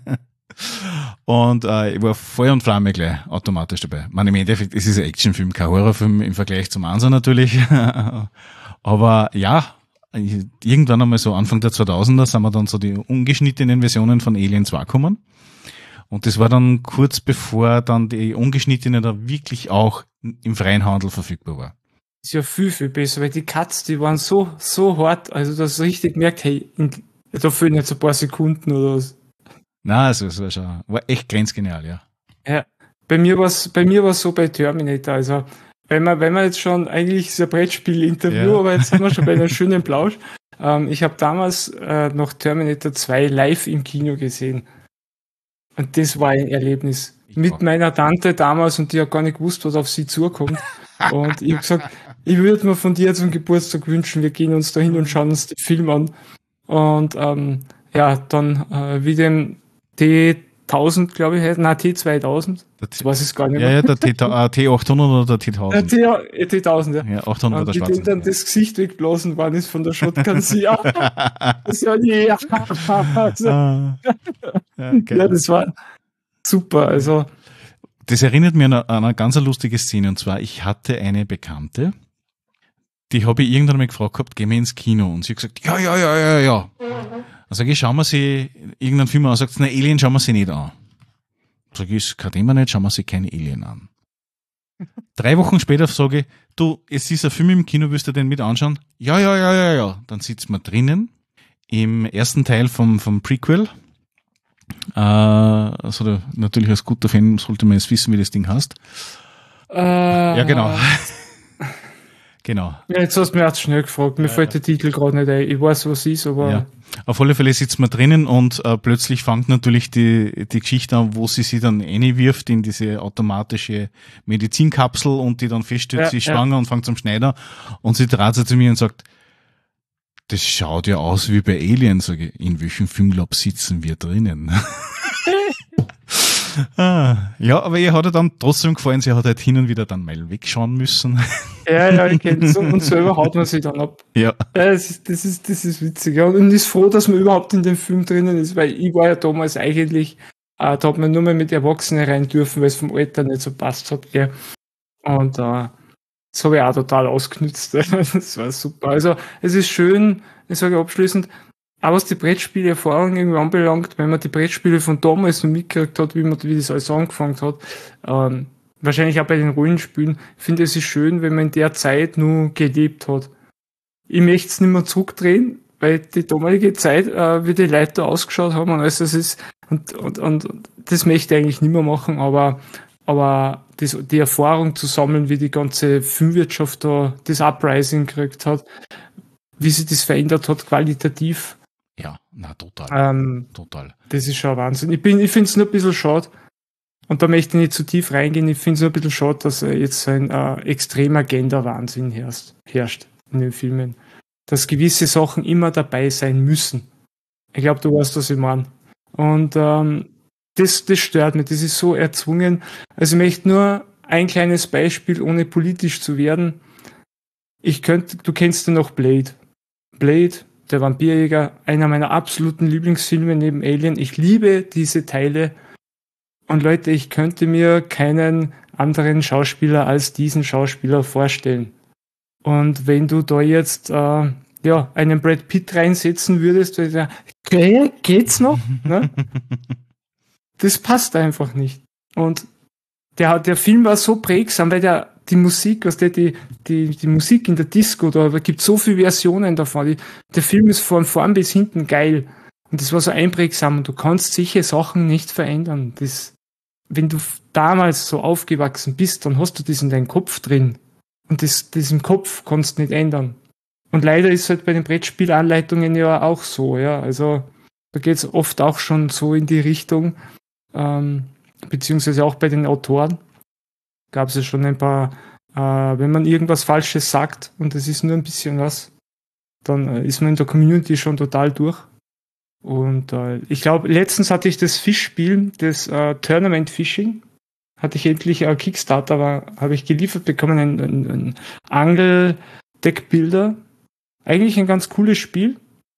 Und ich war Feuer und Flamme gleich automatisch dabei. Man, im Endeffekt, es ist ein Actionfilm, kein Horrorfilm im Vergleich zum Ansau natürlich. Aber ja, irgendwann einmal so Anfang der 2000er sind wir dann so die ungeschnittenen Versionen von Alien 2 gekommen. Und das war dann kurz bevor dann die ungeschnittene da wirklich auch im freien Handel verfügbar war. Ist ja viel, viel besser, weil die Cuts, die waren so hart, also dass du richtig merkt, hey, da fehlen jetzt ein paar Sekunden oder was. Na, also es war echt grenzgenial, ja. Ja, bei mir war's so bei Terminator, also wenn wir jetzt schon, eigentlich ist ein Brettspiel-Interview, aber jetzt sind wir schon bei einem schönen Plausch. Ich habe damals noch Terminator 2 live im Kino gesehen. Und das war ein Erlebnis. Mit meiner Tante damals, und die hat gar nicht gewusst, was auf sie zukommt. Und ich habe gesagt, ich würde mir von dir zum Geburtstag wünschen, wir gehen uns da hin und schauen uns den Film an. Und ja, dann wie dem T1000, glaube ich, nein, T2000, das weiß ich gar nicht Ja, mehr. ja, der T800 oder der T1000. T1000, ja. Ja, 800 war der Wie dem schwarze. dann das Gesicht wegblasen worden ist von der Shotgun. Ja, das war ja, also, Ah, ja, geil. ja, das war super. Also, Das erinnert mich an eine ganz lustige Szene. Und zwar, ich hatte eine Bekannte, die habe ich irgendwann mal gefragt gehabt, gehen wir ins Kino? Und sie hat gesagt, ja. Dann sage ich, schauen wir sie irgendeinen Film an. Sagt sie, na, Alien schauen wir sie nicht an. Sage ich, ist kein Thema nicht, schauen wir sie keine Alien an. 3 Wochen später sage ich, du, es ist ein Film im Kino, willst du den mit anschauen? Ja. Dann sitzen wir drinnen im ersten Teil vom Prequel. Also natürlich als guter Fan sollte man jetzt wissen, wie das Ding heißt. Ja, genau. Genau. Ja, jetzt hast du mich auch schnell gefragt. Mir fällt der Titel gerade nicht ein. Ich weiß, was ist, aber. Ja. Auf alle Fälle sitzen wir drinnen und plötzlich fängt natürlich die Geschichte an, wo sie dann reinwirft in diese automatische Medizinkapsel und die dann feststellt, sie ist schwanger und fängt zum Schneider und sie dreht sich zu mir und sagt, das schaut ja aus wie bei Alien. Sage ich, in welchem Filmlab sitzen wir drinnen? Ja, aber ihr hat ja dann trotzdem gefallen, sie hat halt hin und wieder dann mal wegschauen müssen. Ja, ich kenne es. Und selber haut man sich dann ab. Ja. Das ist witzig. Ja. Und ist froh, dass man überhaupt in dem Film drinnen ist, weil ich war ja damals eigentlich, da hat man nur mal mit Erwachsenen rein dürfen, weil es vom Alter nicht so passt hat. Gell. Und das habe ich auch total ausgenützt. Das war super. Also es ist schön, ich sage abschließend, auch was die Brettspiele-Erfahrung irgendwie anbelangt, wenn man die Brettspiele von damals noch mitgekriegt hat, wie das alles angefangen hat, wahrscheinlich auch bei den Rollenspielen, ich finde es ist schön, wenn man in der Zeit nur gelebt hat. Ich möchte es nicht mehr zurückdrehen, weil die damalige Zeit, wie die Leute da ausgeschaut haben und alles, das ist, und das möchte ich eigentlich nicht mehr machen, aber die Erfahrung zu sammeln, wie die ganze Filmwirtschaft da das Uprising gekriegt hat, wie sich das verändert hat, qualitativ. Ja, na total. Total. Das ist schon Wahnsinn. Ich finde es nur ein bisschen schade, und da möchte ich nicht zu tief reingehen, ich finde es nur ein bisschen schade, dass jetzt so ein extremer Gender-Wahnsinn herrscht in den Filmen. Dass gewisse Sachen immer dabei sein müssen. Ich glaube, du weißt, was ich meine. Und das stört mich, das ist so erzwungen. Also ich möchte nur ein kleines Beispiel, ohne politisch zu werden. Du kennst ja noch Blade. Blade, der Vampirjäger, einer meiner absoluten Lieblingsfilme neben Alien. Ich liebe diese Teile. Und Leute, ich könnte mir keinen anderen Schauspieler als diesen Schauspieler vorstellen. Und wenn du da jetzt einen Brad Pitt reinsetzen würdest, geht's noch? Ne? Das passt einfach nicht. Und der Film war so prägsam, weil die Musik, die Musik in der Disco, da gibt so viele Versionen davon. Der Film ist von vorn bis hinten geil. Und das war so einprägsam und du kannst solche Sachen nicht verändern. Wenn du damals so aufgewachsen bist, dann hast du das in deinem Kopf drin. Und das im Kopf kannst du nicht ändern. Und leider ist halt bei den Brettspielanleitungen ja auch so, ja. Also da geht es oft auch schon so in die Richtung, beziehungsweise auch bei den Autoren gab es ja schon ein paar, wenn man irgendwas Falsches sagt und es ist nur ein bisschen was, dann ist man in der Community schon total durch. Und ich glaube, letztens hatte ich das Fischspiel, das Tournament Fishing, hatte ich endlich Kickstarter, habe ich geliefert bekommen, ein Angel-Deckbilder. Eigentlich ein ganz cooles Spiel.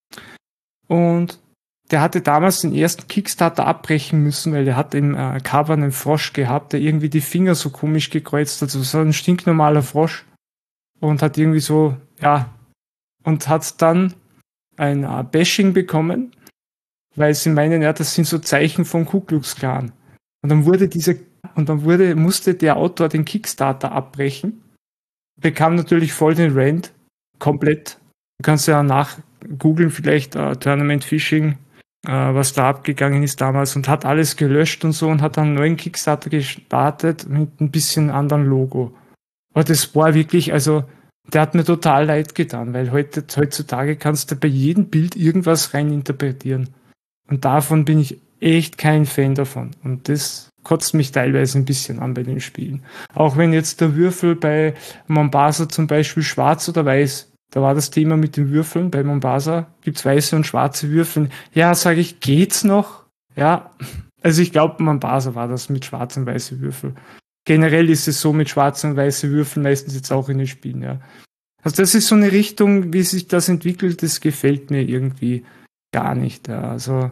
Und der hatte damals den ersten Kickstarter abbrechen müssen, weil der hat im Cover einen Frosch gehabt, der irgendwie die Finger so komisch gekreuzt hat. Also so ein stinknormaler Frosch. Und hat irgendwie so, und hat dann ein Bashing bekommen, weil sie meinen, ja, das sind so Zeichen vom Ku Klux Klan. Und dann musste der Autor den Kickstarter abbrechen, bekam natürlich voll den Rant, komplett. Du kannst ja nachgoogeln, vielleicht Tournament Fishing, was da abgegangen ist damals, und hat alles gelöscht und so und hat dann einen neuen Kickstarter gestartet mit ein bisschen anderen Logo. Aber das war wirklich, also der hat mir total leid getan, weil heutzutage kannst du bei jedem Bild irgendwas reininterpretieren. Und davon bin ich echt kein Fan davon. Und das kotzt mich teilweise ein bisschen an bei den Spielen. Auch wenn jetzt der Würfel bei Mombasa zum Beispiel schwarz oder weiß, da war das Thema mit den Würfeln. Bei Mombasa gibt's weiße und schwarze Würfel. Ja, sage ich, geht's noch? Ja, also ich glaube, Mombasa war das mit schwarz und weiße Würfel. Generell ist es so mit schwarzen und weißen Würfeln meistens jetzt auch in den Spielen, ja. Also das ist so eine Richtung, wie sich das entwickelt, das gefällt mir irgendwie gar nicht. Ja. Also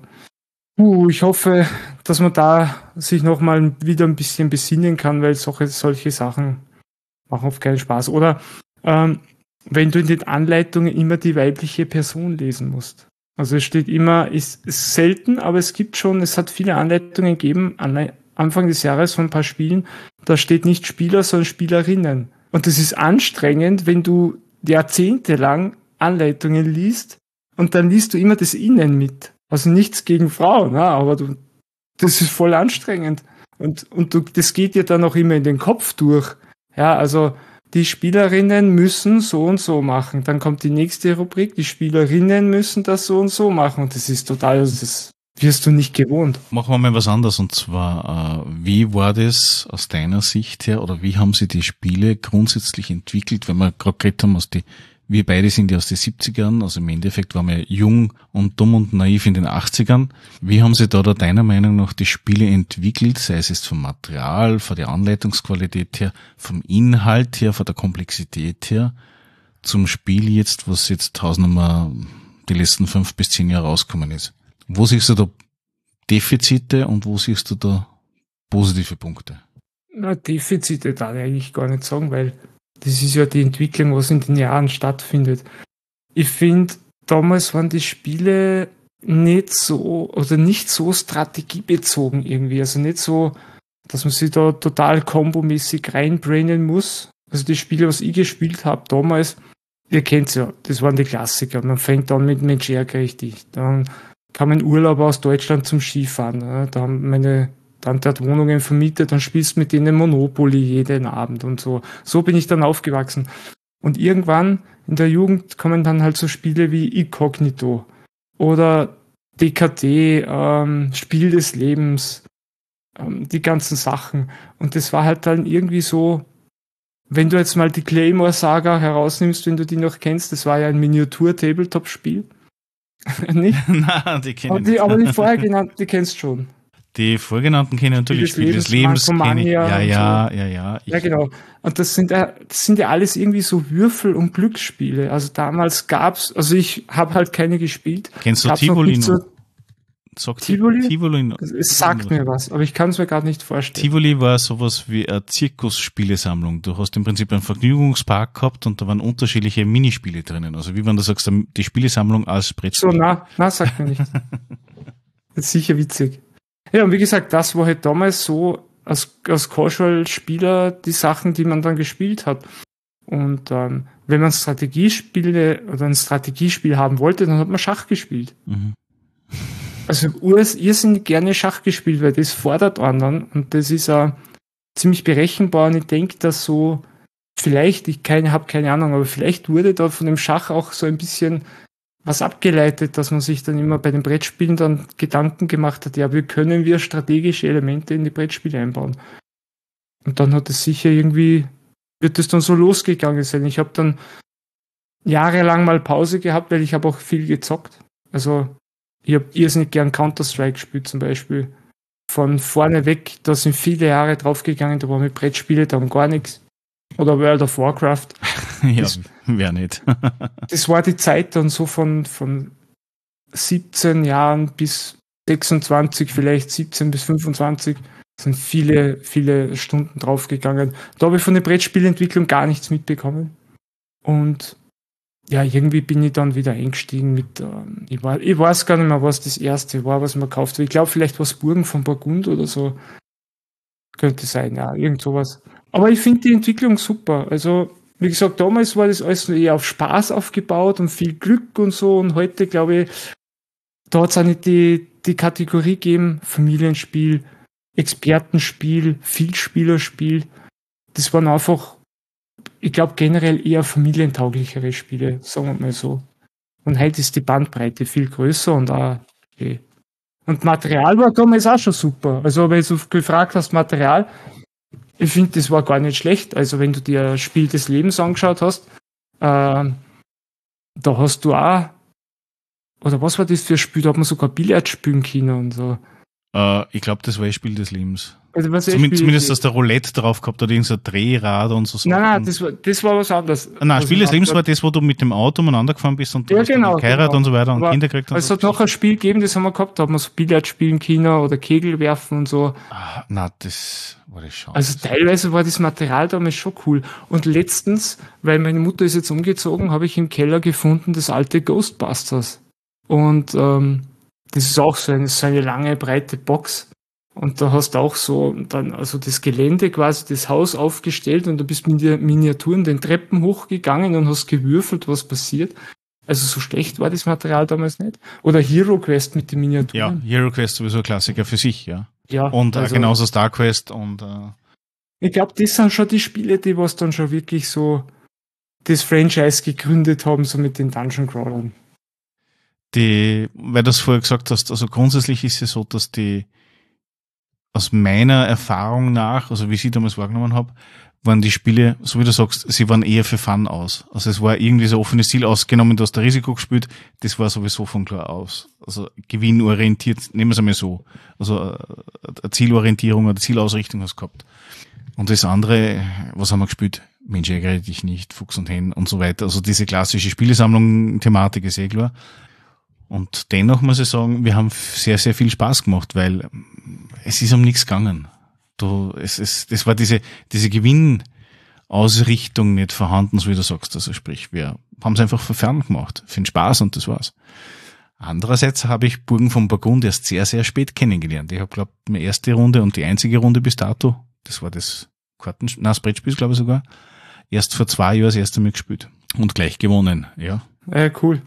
ich hoffe, dass man da sich nochmal wieder ein bisschen besinnen kann, weil solche Sachen machen oft keinen Spaß. Oder wenn du in den Anleitungen immer die weibliche Person lesen musst. Also es steht immer, ist selten, aber es hat viele Anleitungen gegeben, Anfang des Jahres von ein paar Spielen, da steht nicht Spieler, sondern Spielerinnen. Und das ist anstrengend, wenn du jahrzehntelang Anleitungen liest und dann liest du immer das Innen mit. Also nichts gegen Frauen, aber das ist voll anstrengend. Und das geht dir dann auch immer in den Kopf durch. Ja, also die Spielerinnen müssen so und so machen. Dann kommt die nächste Rubrik, die Spielerinnen müssen das so und so machen. Und das ist total, das wirst du nicht gewohnt. Machen wir mal was anderes, und zwar, wie war das aus deiner Sicht her, oder wie haben sie die Spiele grundsätzlich entwickelt, wenn wir gerade geredet haben, wir beide sind ja aus den 70ern, also im Endeffekt waren wir jung und dumm und naiv in den 80ern. Wie haben sie da deiner Meinung nach die Spiele entwickelt, sei es jetzt vom Material, von der Anleitungsqualität her, vom Inhalt her, von der Komplexität her, zum Spiel jetzt, was jetzt Hausnummer die letzten 5 bis 10 Jahre rausgekommen ist? Wo siehst du da Defizite und wo siehst du da positive Punkte? Na, Defizite darf ich eigentlich gar nicht sagen, weil das ist ja die Entwicklung, was in den Jahren stattfindet. Ich finde, damals waren die Spiele nicht so strategiebezogen irgendwie. Also nicht so, dass man sich da total kombomäßig reinbrainen muss. Also die Spiele, was ich gespielt habe damals, ihr kennt's ja, das waren die Klassiker. Man fängt an mit Mensch ärgere ich dich. Dann kam ein Urlaub aus Deutschland zum Skifahren. Da haben meine Tante hat Wohnungen vermietet, dann spielst du mit denen Monopoly jeden Abend und so. So bin ich dann aufgewachsen. Und irgendwann in der Jugend kommen dann halt so Spiele wie Incognito oder DKT, Spiel des Lebens, die ganzen Sachen. Und das war halt dann irgendwie so, wenn du jetzt mal die Claymore-Saga herausnimmst, wenn du die noch kennst, das war ja ein Miniatur-Tabletop-Spiel. Nicht? Nein, die kenne ich. Aber die vorher genannten, die kennst du schon. Die vorgenannten kenne ich natürlich. Spiel des Lebens kenne ich. Ja. Ja, genau. Und das sind ja alles irgendwie so Würfel- und Glücksspiele. Also damals gab's, also ich habe halt keine gespielt. Kennst du Tivoli? Tivoli? Es sagt mir was, aber ich kann es mir gerade nicht vorstellen. Tivoli war sowas wie eine Zirkusspielesammlung. Du hast im Prinzip einen Vergnügungspark gehabt und da waren unterschiedliche Minispiele drinnen. Also wie wenn du sagst, die Spielesammlung als Brettspiel. So, na, sagt mir nicht. Das ist sicher witzig. Ja, und wie gesagt, das war halt damals so als Casual-Spieler die Sachen, die man dann gespielt hat. Und wenn man Strategiespiele oder ein Strategiespiel haben wollte, dann hat man Schach gespielt. Mhm. Also ihr sind gerne Schach gespielt, weil das fordert anderen und das ist ziemlich berechenbar und ich denke, dass so vielleicht, habe keine Ahnung, aber vielleicht wurde da von dem Schach auch so ein bisschen was abgeleitet, dass man sich dann immer bei den Brettspielen dann Gedanken gemacht hat, ja, wie können wir strategische Elemente in die Brettspiele einbauen? Und dann wird es dann so losgegangen sein. Ich habe dann jahrelang mal Pause gehabt, weil ich habe auch viel gezockt. Also ich habe irrsinnig gern Counter-Strike gespielt zum Beispiel. Von vorne weg, da sind viele Jahre draufgegangen, da war mit Brettspiele dann gar nichts. Oder World of Warcraft. Ja, wer nicht. Das war die Zeit dann so von 17 Jahren bis 26, vielleicht 17 bis 25, sind viele, viele Stunden draufgegangen. Da habe ich von der Brettspielentwicklung gar nichts mitbekommen. Und ja, irgendwie bin ich dann wieder eingestiegen mit, ich weiß gar nicht mehr, was das erste war, was man gekauft hat. Ich glaube, vielleicht war es Burgen von Burgund oder so. Könnte sein, ja, irgend sowas. Aber ich finde die Entwicklung super. Also, wie gesagt, damals war das alles eher auf Spaß aufgebaut und viel Glück und so. Und heute, glaube ich, da hat es auch nicht die Kategorie gegeben, Familienspiel, Expertenspiel, Vielspielerspiel. Das waren einfach, ich glaube, generell eher familientauglichere Spiele, sagen wir mal so. Und heute ist die Bandbreite viel größer und auch Und Material war damals auch schon super. Also wenn du gefragt hast, Material, ich finde, das war gar nicht schlecht. Also wenn du dir Spiel des Lebens angeschaut hast, da hast du auch, oder was war das für ein Spiel? Da hat man sogar Billard spielen können und so. Ich glaube, das war ein Spiel des Lebens. Also was Zumindest, dass der Roulette drauf gehabt hat, irgendein Drehrad und so. Nein, das war was anderes. Nein, Spiel des Lebens war das, wo du mit dem Auto umeinander gefahren bist und du hast dann geheiratet und so weiter und Kinder gekriegt. Es hat noch ein Spiel gegeben, das haben wir gehabt, da hat man so Billard spielen können oder Kegel werfen und so. Na, das war das schon. Also teilweise war das Material damals schon cool. Und letztens, weil meine Mutter ist jetzt umgezogen, habe ich im Keller gefunden das alte Ghostbusters. Und das ist auch so eine lange, breite Box. Und da hast du auch so dann also das Gelände quasi, das Haus aufgestellt und du bist mit den Miniaturen den Treppen hochgegangen und hast gewürfelt, was passiert. Also so schlecht war das Material damals nicht. Oder Hero Quest mit den Miniaturen. Ja, Hero Quest sowieso ein Klassiker für sich, ja. Ja. Und also, genauso Star Quest und ich glaube, das sind schon die Spiele, die was dann schon wirklich so das Franchise gegründet haben, so mit den Dungeon Crawlern. Weil du es vorher gesagt hast, also grundsätzlich ist es so, dass die aus meiner Erfahrung nach, also wie ich sie damals wahrgenommen habe, waren die Spiele, so wie du sagst, sie waren eher für Fun aus. Also es war irgendwie so offenes Ziel ausgenommen, du hast da Risiko gespielt, das war sowieso von klar aus. Also gewinnorientiert, nehmen wir es einmal so. Also eine Zielorientierung oder Zielausrichtung hast du gehabt. Und das andere, was haben wir gespielt? Mensch, ärgere dich nicht, Fuchs und Hen und so weiter. Also diese klassische Spielesammlung-Thematik ist eh klar. Und dennoch muss ich sagen, wir haben sehr, sehr viel Spaß gemacht, weil es ist um nichts gegangen. Das war diese Gewinnausrichtung nicht vorhanden, so wie du sagst. Also sprich, wir haben es einfach für Fern gemacht, für den Spaß und das war's. Andererseits habe ich Burgen von Burgund erst sehr, sehr spät kennengelernt. Ich habe, glaube ich, meine erste Runde und die einzige Runde bis dato, das war das das Brettspiel, glaube ich sogar, erst vor 2 Jahren das erste Mal gespielt und gleich gewonnen, ja. Cool.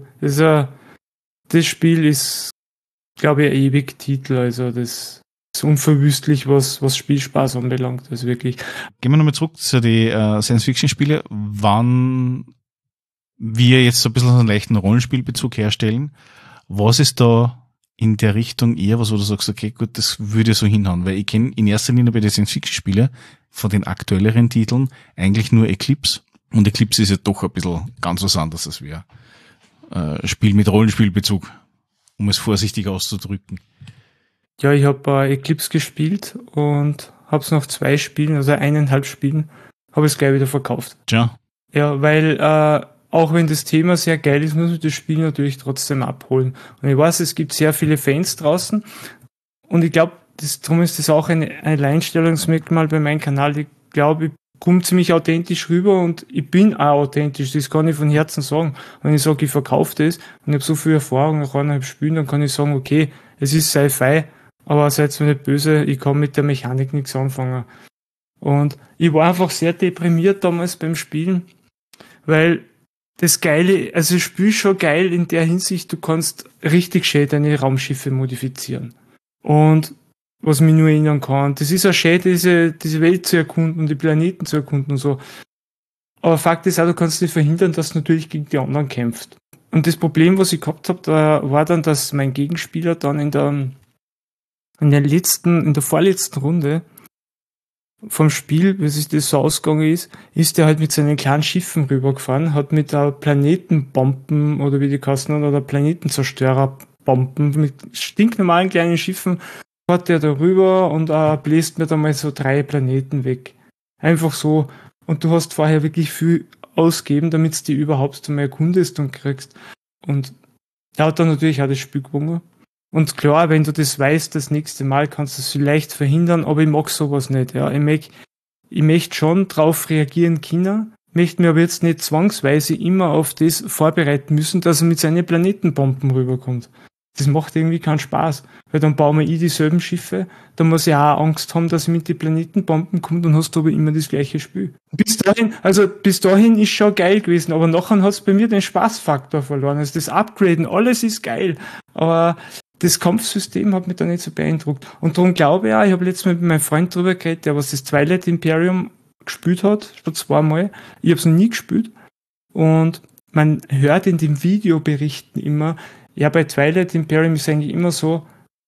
Das Spiel ist, glaube ich, ein ewig Titel, also das ist unverwüstlich, was Spielspaß anbelangt, also wirklich. Gehen wir nochmal zurück zu den Science-Fiction-Spiele. Wann wir jetzt so ein bisschen einen leichten Rollenspielbezug herstellen, was ist da in der Richtung eher, was du sagst, okay, gut, das würde so hinhauen, weil ich kenne in erster Linie bei den Science-Fiction-Spielen von den aktuelleren Titeln eigentlich nur Eclipse. Und Eclipse ist ja doch ein bisschen ganz was anderes als wir. Spiel mit Rollenspielbezug, um es vorsichtig auszudrücken. Ja, ich habe Eclipse gespielt und habe es nach 2 Spielen, also 1,5 Spielen, habe ich es gleich wieder verkauft. Tja. Ja, weil auch wenn das Thema sehr geil ist, muss man das Spiel natürlich trotzdem abholen. Und ich weiß, es gibt sehr viele Fans draußen und ich glaube, darum ist das auch ein Alleinstellungsmerkmal bei meinem Kanal. Ich glaube, ich komme ziemlich authentisch rüber und ich bin auch authentisch, das kann ich von Herzen sagen. Wenn ich sage, ich verkaufe das und ich habe so viel Erfahrung nach 1,5 Spielen, dann kann ich sagen, okay, es ist Sci-Fi, aber seid mir nicht böse, ich kann mit der Mechanik nichts anfangen. Und ich war einfach sehr deprimiert damals beim Spielen, weil das Geile, also das Spiel ist schon geil in der Hinsicht, du kannst richtig schön deine Raumschiffe modifizieren. Und was mich nur erinnern kann, das ist auch schön, diese Welt zu erkunden und die Planeten zu erkunden und so. Aber Fakt ist auch, du kannst nicht verhindern, dass du natürlich gegen die anderen kämpft. Und das Problem, was ich gehabt habe, da war dann, dass mein Gegenspieler dann in der vorletzten Runde vom Spiel, wie sich das so ausgegangen ist der halt mit seinen kleinen Schiffen rübergefahren, hat mit der Planetenbomben oder wie die heißen, oder Planetenzerstörerbomben mit stinknormalen kleinen Schiffen hat der da rüber und bläst mir dann mal so 3 Planeten weg. Einfach so. Und du hast vorher wirklich viel ausgeben, damit du die überhaupt mal erkundest und kriegst. Und er hat dann natürlich auch das Spiel gewonnen. Und klar, wenn du das weißt, das nächste Mal kannst du es vielleicht verhindern, aber ich mag sowas nicht. Ja. Ich möchte schon drauf reagieren können, möchte mir aber jetzt nicht zwangsweise immer auf das vorbereiten müssen, dass er mit seinen Planetenbomben rüberkommt. Das macht irgendwie keinen Spaß, weil dann bauen wir dieselben Schiffe, da muss ich auch Angst haben, dass ich mit den Planetenbomben kommt und hast aber immer das gleiche Spiel. Bis dahin ist schon geil gewesen, aber nachher hat es bei mir den Spaßfaktor verloren. Also das Upgraden, alles ist geil, aber das Kampfsystem hat mich da nicht so beeindruckt. Und darum glaube ich auch, ich habe letztes Mal mit meinem Freund drüber geredet, der was das Twilight Imperium gespielt hat, schon 2 Mal. Ich habe es noch nie gespielt. Und man hört in den Videoberichten immer, ja, bei Twilight Imperium ist eigentlich immer so,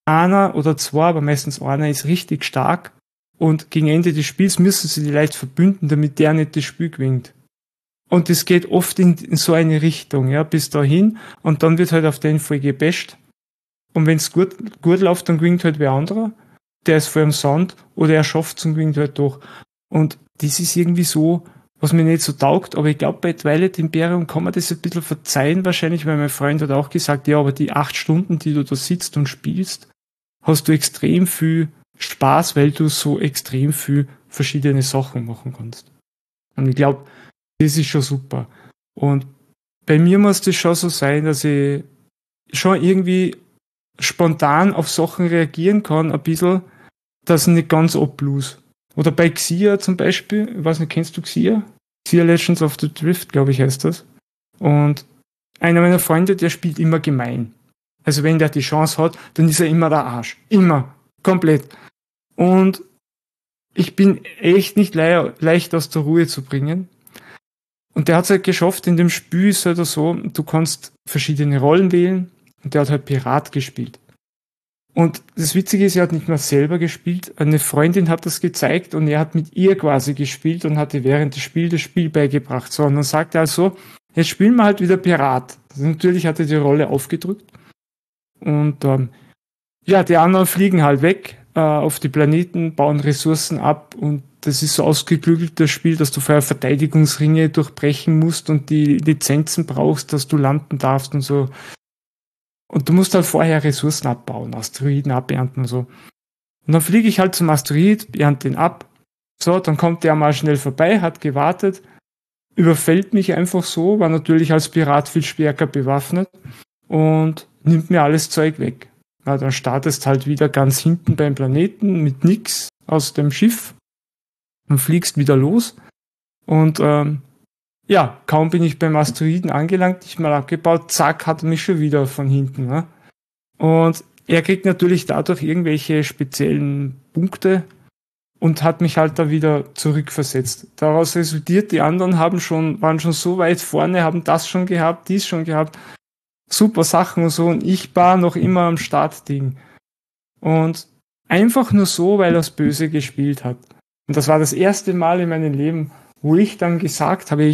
einer oder zwei, aber meistens einer ist richtig stark und gegen Ende des Spiels müssen sie die leicht verbünden, damit der nicht das Spiel gewinnt. Und das geht oft in so eine Richtung, ja, bis dahin und dann wird halt auf den Fall gebasht. Und wenn es gut läuft, dann gewinnt halt wer anderer. Der ist vor dem Sand oder er schafft es und gewinnt halt doch. Und das ist irgendwie so, was mir nicht so taugt, aber ich glaube, bei Twilight Imperium kann man das ein bisschen verzeihen wahrscheinlich, weil mein Freund hat auch gesagt, ja, aber die 8 Stunden, die du da sitzt und spielst, hast du extrem viel Spaß, weil du so extrem viel verschiedene Sachen machen kannst. Und ich glaube, das ist schon super. Und bei mir muss das schon so sein, dass ich schon irgendwie spontan auf Sachen reagieren kann, ein bisschen, dass ich nicht ganz ablose. Oder bei Xia zum Beispiel, ich weiß nicht, kennst du Xia? Xia Legends of the Drift, glaube ich, heißt das. Und einer meiner Freunde, der spielt immer gemein. Also wenn der die Chance hat, dann ist er immer der Arsch. Immer. Komplett. Und ich bin echt nicht leicht aus der Ruhe zu bringen. Und der hat es halt geschafft, in dem Spiel ist halt so, du kannst verschiedene Rollen wählen und der hat halt Pirat gespielt. Und das Witzige ist, er hat nicht mehr selber gespielt, eine Freundin hat das gezeigt und er hat mit ihr quasi gespielt und hatte während des Spiels das Spiel beigebracht. So, und dann sagt er also, jetzt spielen wir halt wieder Pirat. Also natürlich hat er die Rolle aufgedrückt. Und ja, die anderen fliegen halt weg auf die Planeten, bauen Ressourcen ab und das ist so ausgeklügelt, das Spiel, dass du vorher Verteidigungsringe durchbrechen musst und die Lizenzen brauchst, dass du landen darfst und so. Und du musst halt vorher Ressourcen abbauen, Asteroiden abernten und so. Und dann fliege ich halt zum Asteroid, ernte den ab. So, dann kommt der mal schnell vorbei, hat gewartet, überfällt mich einfach so, war natürlich als Pirat viel stärker bewaffnet und nimmt mir alles Zeug weg. Na, dann startest halt wieder ganz hinten beim Planeten mit nix aus dem Schiff und fliegst wieder los. Und ja, kaum bin ich beim Asteroiden angelangt, nicht mal abgebaut, zack, hat er mich schon wieder von hinten. Ne? Und er kriegt natürlich dadurch irgendwelche speziellen Punkte und hat mich halt da wieder zurückversetzt. Daraus resultiert, die anderen waren schon so weit vorne, haben das schon gehabt, dies schon gehabt, super Sachen und so, und ich war noch immer am Startding. Und einfach nur so, weil er es böse gespielt hat. Und das war das erste Mal in meinem Leben, wo ich dann gesagt habe,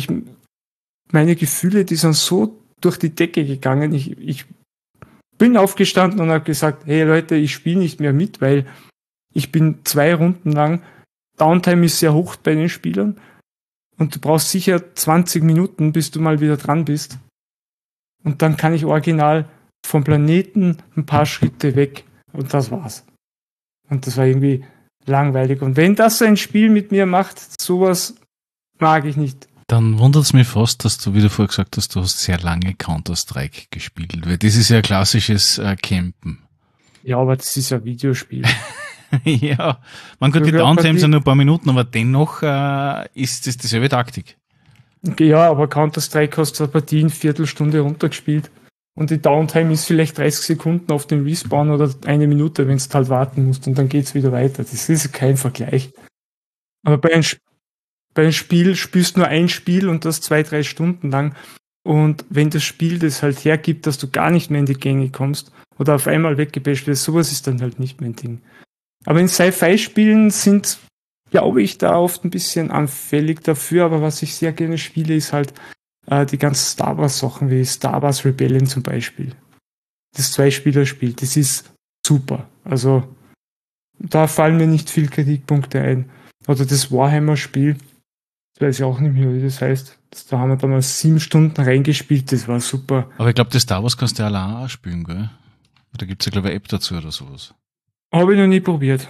meine Gefühle, die sind so durch die Decke gegangen. Ich bin aufgestanden und habe gesagt, hey Leute, ich spiele nicht mehr mit, weil ich bin 2 Runden lang, Downtime ist sehr hoch bei den Spielern und du brauchst sicher 20 Minuten, bis du mal wieder dran bist. Und dann kann ich original vom Planeten ein paar Schritte weg und das war's. Und das war irgendwie langweilig. Und wenn das so ein Spiel mit mir macht, sowas mag ich nicht. Dann wundert es mich fast, dass du, wie du vorher gesagt hast, du hast sehr lange Counter-Strike gespielt, weil das ist ja ein klassisches Campen. Ja, aber das ist ja ein Videospiel. Ja, man kann die Downtimes ja nur ein paar Minuten, aber dennoch ist das dieselbe Taktik. Ja, aber Counter-Strike hast du eine Partie in Viertelstunde runtergespielt und die Downtime ist vielleicht 30 Sekunden auf den Respawn oder 1 Minute, wenn du halt warten musst und dann geht's wieder weiter. Das ist kein Vergleich. Aber bei einem Spiel spielst du nur ein Spiel und das 2-3 Stunden lang. Und wenn das Spiel das halt hergibt, dass du gar nicht mehr in die Gänge kommst oder auf einmal weggebasht wirst, sowas ist dann halt nicht mein Ding. Aber in Sci-Fi-Spielen sind, glaube ich, da oft ein bisschen anfällig dafür, aber was ich sehr gerne spiele, ist halt die ganzen Star Wars-Sachen, wie Star Wars Rebellion zum Beispiel. Das 2-Spieler-Spiel, das ist super. Also da fallen mir nicht viel Kritikpunkte ein. Oder das Warhammer-Spiel, ich weiß ja auch nicht mehr, wie das heißt. Da haben wir damals 7 Stunden reingespielt, das war super. Aber ich glaube, das Star Wars kannst du ja allein auch spielen, gell? Oder gibt es ja, glaube ich, eine App dazu oder sowas? Habe ich noch nie probiert.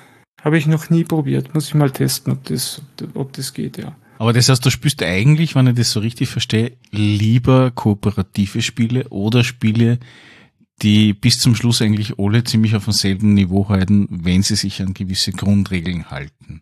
Muss ich mal testen, ob das geht, ja. Aber das heißt, du spielst eigentlich, wenn ich das so richtig verstehe, lieber kooperative Spiele oder Spiele, die bis zum Schluss eigentlich alle ziemlich auf demselben Niveau halten, wenn sie sich an gewisse Grundregeln halten.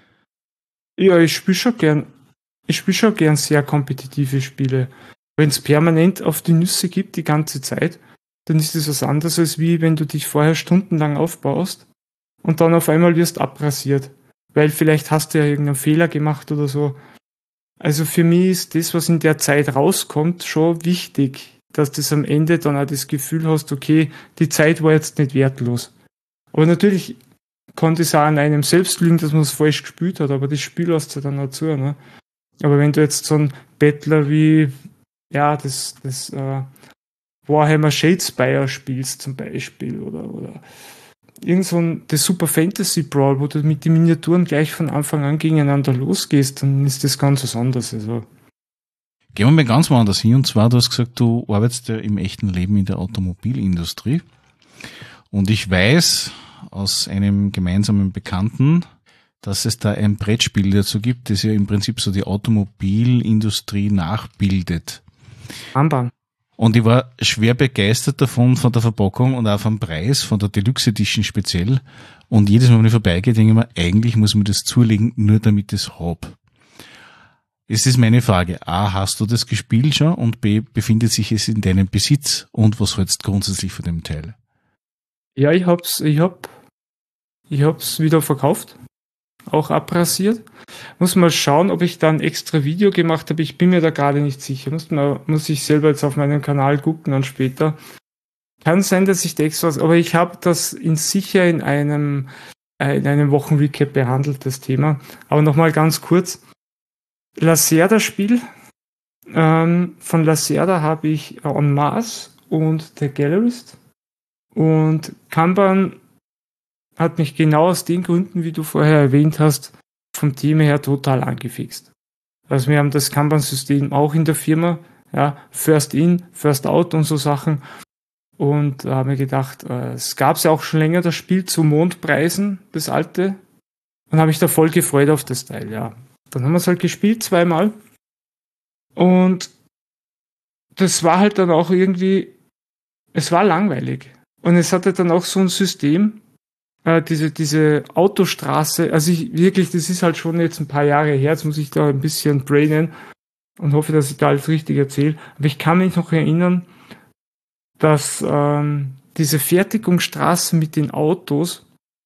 Ja, ich spiele schon gern sehr kompetitive Spiele. Wenn es permanent auf die Nüsse gibt, die ganze Zeit, dann ist das was anderes, als wie wenn du dich vorher stundenlang aufbaust und dann auf einmal wirst abrasiert. Weil vielleicht hast du ja irgendeinen Fehler gemacht oder so. Also für mich ist das, was in der Zeit rauskommt, schon wichtig, dass du am Ende dann auch das Gefühl hast, okay, die Zeit war jetzt nicht wertlos. Aber natürlich konnte es auch an einem selbst liegen, dass man es falsch gespielt hat, aber das Spiel lässt ja dann dazu. Ne? Aber wenn du jetzt so einen Battler wie das Warhammer Shadespire spielst zum Beispiel oder irgend so das Super Fantasy Brawl, wo du mit den Miniaturen gleich von Anfang an gegeneinander losgehst, dann ist das ganz was anderes. Also. Gehen wir mal ganz woanders hin, und zwar, du hast gesagt, du arbeitest ja im echten Leben in der Automobilindustrie, und ich weiß aus einem gemeinsamen Bekannten, dass es da ein Brettspiel dazu gibt, das ja im Prinzip so die Automobilindustrie nachbildet. Kanban. Und ich war schwer begeistert davon, von der Verpackung und auch vom Preis, von der Deluxe Edition speziell. Und jedes Mal, wenn ich vorbeigehe, denke ich mir, eigentlich muss man das zulegen, nur damit ich es habe. Es ist meine Frage. A, hast du das gespielt schon? Und B, befindet sich es in deinem Besitz? Und was hältst du grundsätzlich von dem Teil? Ja, ich hab's wieder verkauft. Auch abrasiert. Muss mal schauen, ob ich da ein extra Video gemacht habe. Ich bin mir da gerade nicht sicher. Muss ich selber jetzt auf meinem Kanal gucken dann später. Kann sein, dass ich da extra was, aber ich habe das in einem Wochenrecap behandelt, das Thema. Aber nochmal ganz kurz. Lacerda-Spiel. Von Lacerda habe ich En Masse und The Gallerist. Und Kanban hat mich genau aus den Gründen, wie du vorher erwähnt hast, vom Thema her total angefixt. Also wir haben das Kanban-System auch in der Firma, ja, First In, First Out und so Sachen. Und da haben wir gedacht, es gab ja auch schon länger das Spiel zu Mondpreisen, das alte. Und habe mich da voll gefreut auf das Teil, ja. Dann haben wir es halt gespielt, 2-mal. Und das war halt dann auch irgendwie, es war langweilig. Und es hatte dann auch so ein System, diese Autostraße, also das ist halt schon jetzt ein paar Jahre her, jetzt muss ich da ein bisschen brainen und hoffe, dass ich da alles richtig erzähle. Aber ich kann mich noch erinnern, dass diese Fertigungsstraße mit den Autos,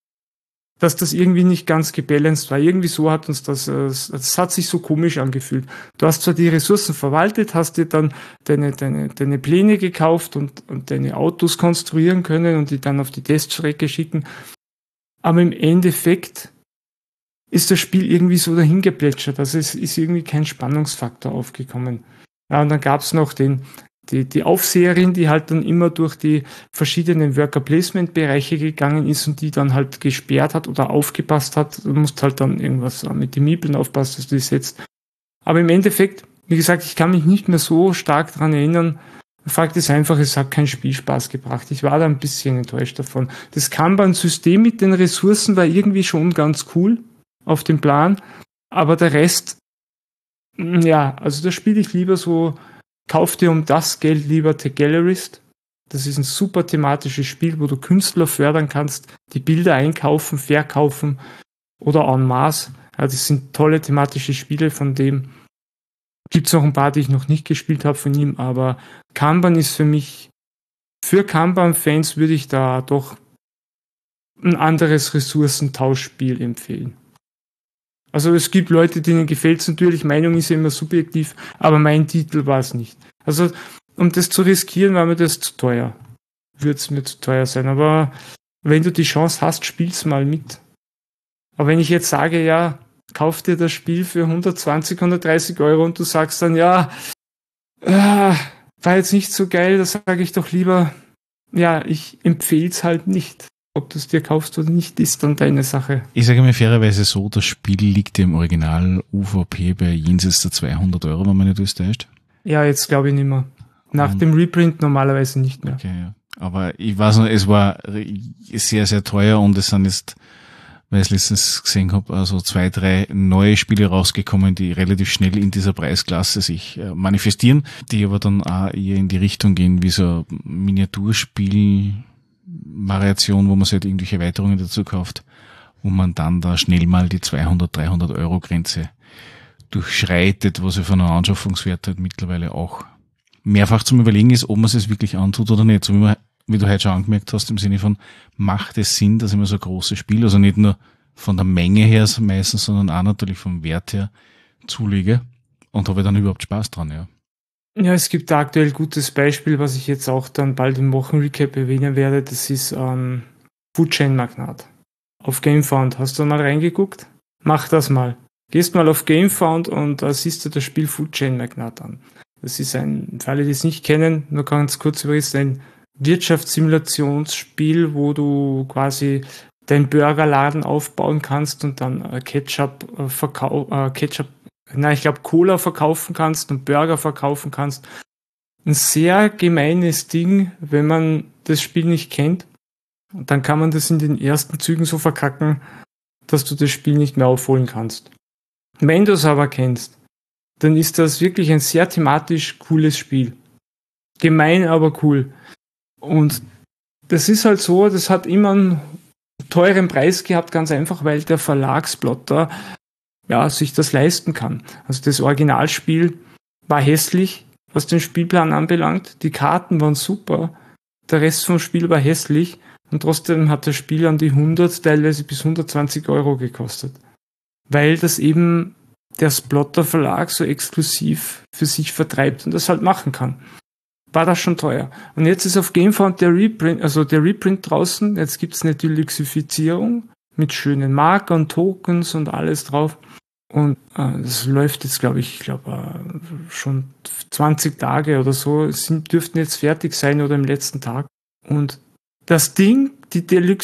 dass das irgendwie nicht ganz gebalanced war. Irgendwie so hat uns das hat sich so komisch angefühlt. Du hast zwar die Ressourcen verwaltet, hast dir dann deine Pläne gekauft und deine Autos konstruieren können und die dann auf die Teststrecke schicken. Aber im Endeffekt ist das Spiel irgendwie so dahin geplätschert. Also es ist irgendwie kein Spannungsfaktor aufgekommen. Ja, und dann gab es noch die Aufseherin, die halt dann immer durch die verschiedenen Worker-Placement-Bereiche gegangen ist und die dann halt gesperrt hat oder aufgepasst hat. Du musst halt dann irgendwas mit den Miepeln aufpassen, dass du die setzt. Aber im Endeffekt, wie gesagt, ich kann mich nicht mehr so stark daran erinnern. Fakt ist einfach, es hat keinen Spielspaß gebracht. Ich war da ein bisschen enttäuscht davon. Das Kanban-System mit den Ressourcen war irgendwie schon ganz cool auf dem Plan, aber der Rest, ja, also da spiele ich lieber so, kauf dir um das Geld lieber The Gallerist. Das ist ein super thematisches Spiel, wo du Künstler fördern kannst, die Bilder einkaufen, verkaufen oder En Masse. Ja, das sind tolle thematische Spiele von dem. Gibt es noch ein paar, die ich noch nicht gespielt habe von ihm, aber Kanban ist für Kanban-Fans würde ich da doch ein anderes Ressourcentauschspiel empfehlen. Also es gibt Leute, denen gefällt es natürlich, Meinung ist ja immer subjektiv, aber mein Titel war es nicht. Also um das zu riskieren, war mir das zu teuer. Würde es mir zu teuer sein, aber wenn du die Chance hast, spiel's mal mit. Aber wenn ich jetzt sage, ja, kauf dir das Spiel für 120, 130 Euro und du sagst dann, ja, war jetzt nicht so geil, da sage ich doch lieber, ja, ich empfehle es halt nicht. Ob du es dir kaufst oder nicht, ist dann deine Sache. Ich sage mir fairerweise so, das Spiel liegt im Original UVP bei jenseits der 200 Euro, wenn man nicht alles täuscht. Ja, jetzt glaube ich nicht mehr. Nach dem Reprint normalerweise nicht mehr. Okay, ja. Aber ich weiß noch, es war sehr, sehr teuer und es sind jetzt, weil ich es letztens gesehen habe, also 2, 3 neue Spiele rausgekommen, die relativ schnell in dieser Preisklasse sich manifestieren, die aber dann auch eher in die Richtung gehen wie so Miniaturspiel-Variation, wo man sich halt irgendwelche Erweiterungen dazu kauft, wo man dann da schnell mal die 200, 300 Euro Grenze durchschreitet, was ja von einer Anschaffungswert halt mittlerweile auch mehrfach zum Überlegen ist, ob man es wirklich antut oder nicht. So wie du heute schon angemerkt hast, im Sinne von, macht es Sinn, dass ich mir so ein großes Spiel, also nicht nur von der Menge her meistens, sondern auch natürlich vom Wert her zulege und habe dann überhaupt Spaß dran, ja. Ja, es gibt da aktuell ein gutes Beispiel, was ich jetzt auch dann bald im Wochenrecap erwähnen werde. Das ist Food Chain Magnat. Auf GameFound. Hast du mal reingeguckt? Mach das mal. Gehst mal auf GameFound und da siehst du das Spiel Food Chain Magnat an. Das ist für alle, die es nicht kennen, nur ganz kurz übrigens ein Wirtschaftssimulationsspiel, wo du quasi deinen Burgerladen aufbauen kannst und dann Cola verkaufen kannst und Burger verkaufen kannst. Ein sehr gemeines Ding, wenn man das Spiel nicht kennt. Und dann kann man das in den ersten Zügen so verkacken, dass du das Spiel nicht mehr aufholen kannst. Wenn du es aber kennst, dann ist das wirklich ein sehr thematisch cooles Spiel. Gemein, aber cool. Und das ist halt so, das hat immer einen teuren Preis gehabt, ganz einfach, weil der Verlagsplotter sich das leisten kann. Also das Originalspiel war hässlich, was den Spielplan anbelangt. Die Karten waren super, der Rest vom Spiel war hässlich und trotzdem hat das Spiel an die 100, teilweise bis 120 Euro gekostet. Weil das eben der Splotter Verlag so exklusiv für sich vertreibt und das halt machen kann. War das schon teuer. Und jetzt ist auf GameFound der Reprint draußen. Jetzt gibt es eine Deluxifizierung mit schönen Markern, Tokens und alles drauf. Und das läuft jetzt, glaube ich, schon 20 Tage oder so. Dürften jetzt fertig sein oder im letzten Tag. Und das Ding, die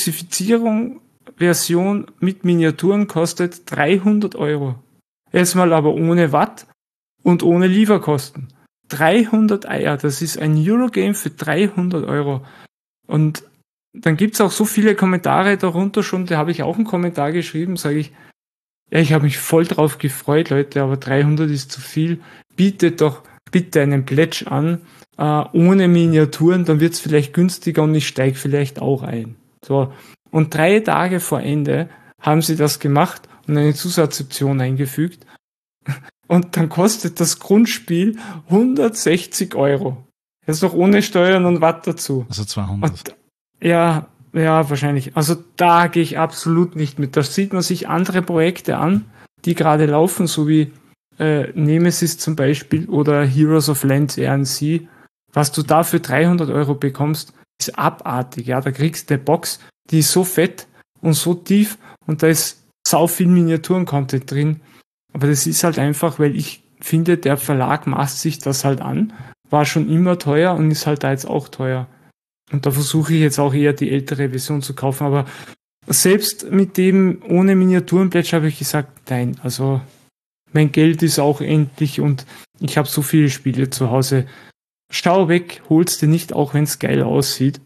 Deluxifizierung-Version mit Miniaturen kostet 300 Euro. Erstmal aber ohne Watt und ohne Lieferkosten. 300 Eier, das ist ein Eurogame für 300 Euro. Und dann gibt es auch so viele Kommentare darunter schon, da habe ich auch einen Kommentar geschrieben, sage ich, ja, ich habe mich voll drauf gefreut, Leute, aber 300 ist zu viel. Bietet doch bitte einen Pledge an, ohne Miniaturen, dann wird es vielleicht günstiger und ich steige vielleicht auch ein. So. Und 3 Tage vor Ende haben sie das gemacht und eine Zusatzoption eingefügt. Und dann kostet das Grundspiel 160 Euro. Das ist noch ohne Steuern und Watt dazu. Also 200. Und, ja, wahrscheinlich. Also da gehe ich absolut nicht mit. Da sieht man sich andere Projekte an, die gerade laufen, so wie Nemesis zum Beispiel oder Heroes of Land RNC. Was du da für 300 Euro bekommst, ist abartig. Ja, da kriegst du eine Box, die ist so fett und so tief und da ist sau viel Miniaturen-Content drin. Aber das ist halt einfach, weil ich finde, der Verlag maßt sich das halt an. War schon immer teuer und ist halt da jetzt auch teuer. Und da versuche ich jetzt auch eher die ältere Version zu kaufen. Aber selbst mit dem ohne Miniaturenplätsch habe ich gesagt, nein, also mein Geld ist auch endlich und ich habe so viele Spiele zu Hause. Schau weg, hol's dir nicht, auch wenn es geil aussieht.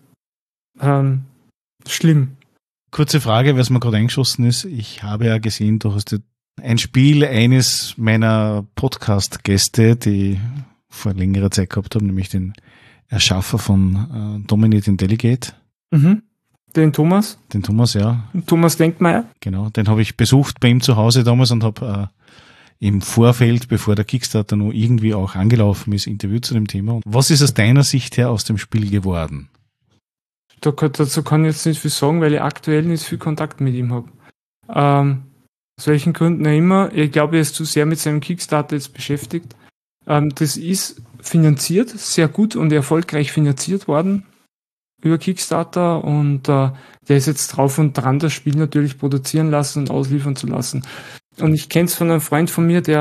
Schlimm. Kurze Frage, was mir gerade eingeschossen ist. Ich habe ja gesehen, du hast ein Spiel eines meiner Podcast-Gäste, die vor längerer Zeit gehabt haben, nämlich den Erschaffer von Dominate Delegate. Mhm. Den Thomas? Den Thomas, ja. Thomas Denkmeier. Genau, den habe ich besucht bei ihm zu Hause damals und habe im Vorfeld, bevor der Kickstarter noch irgendwie auch angelaufen ist, interviewt zu dem Thema. Und was ist aus deiner Sicht her aus dem Spiel geworden? Dazu kann ich jetzt nicht viel sagen, weil ich aktuell nicht viel Kontakt mit ihm habe. Aus welchen Gründen auch immer. Ich glaube, er ist zu sehr mit seinem Kickstarter jetzt beschäftigt. Das ist finanziert, sehr gut und erfolgreich finanziert worden über Kickstarter und der ist jetzt drauf und dran, das Spiel natürlich produzieren lassen und ausliefern zu lassen. Und ich kenne es von einem Freund von mir,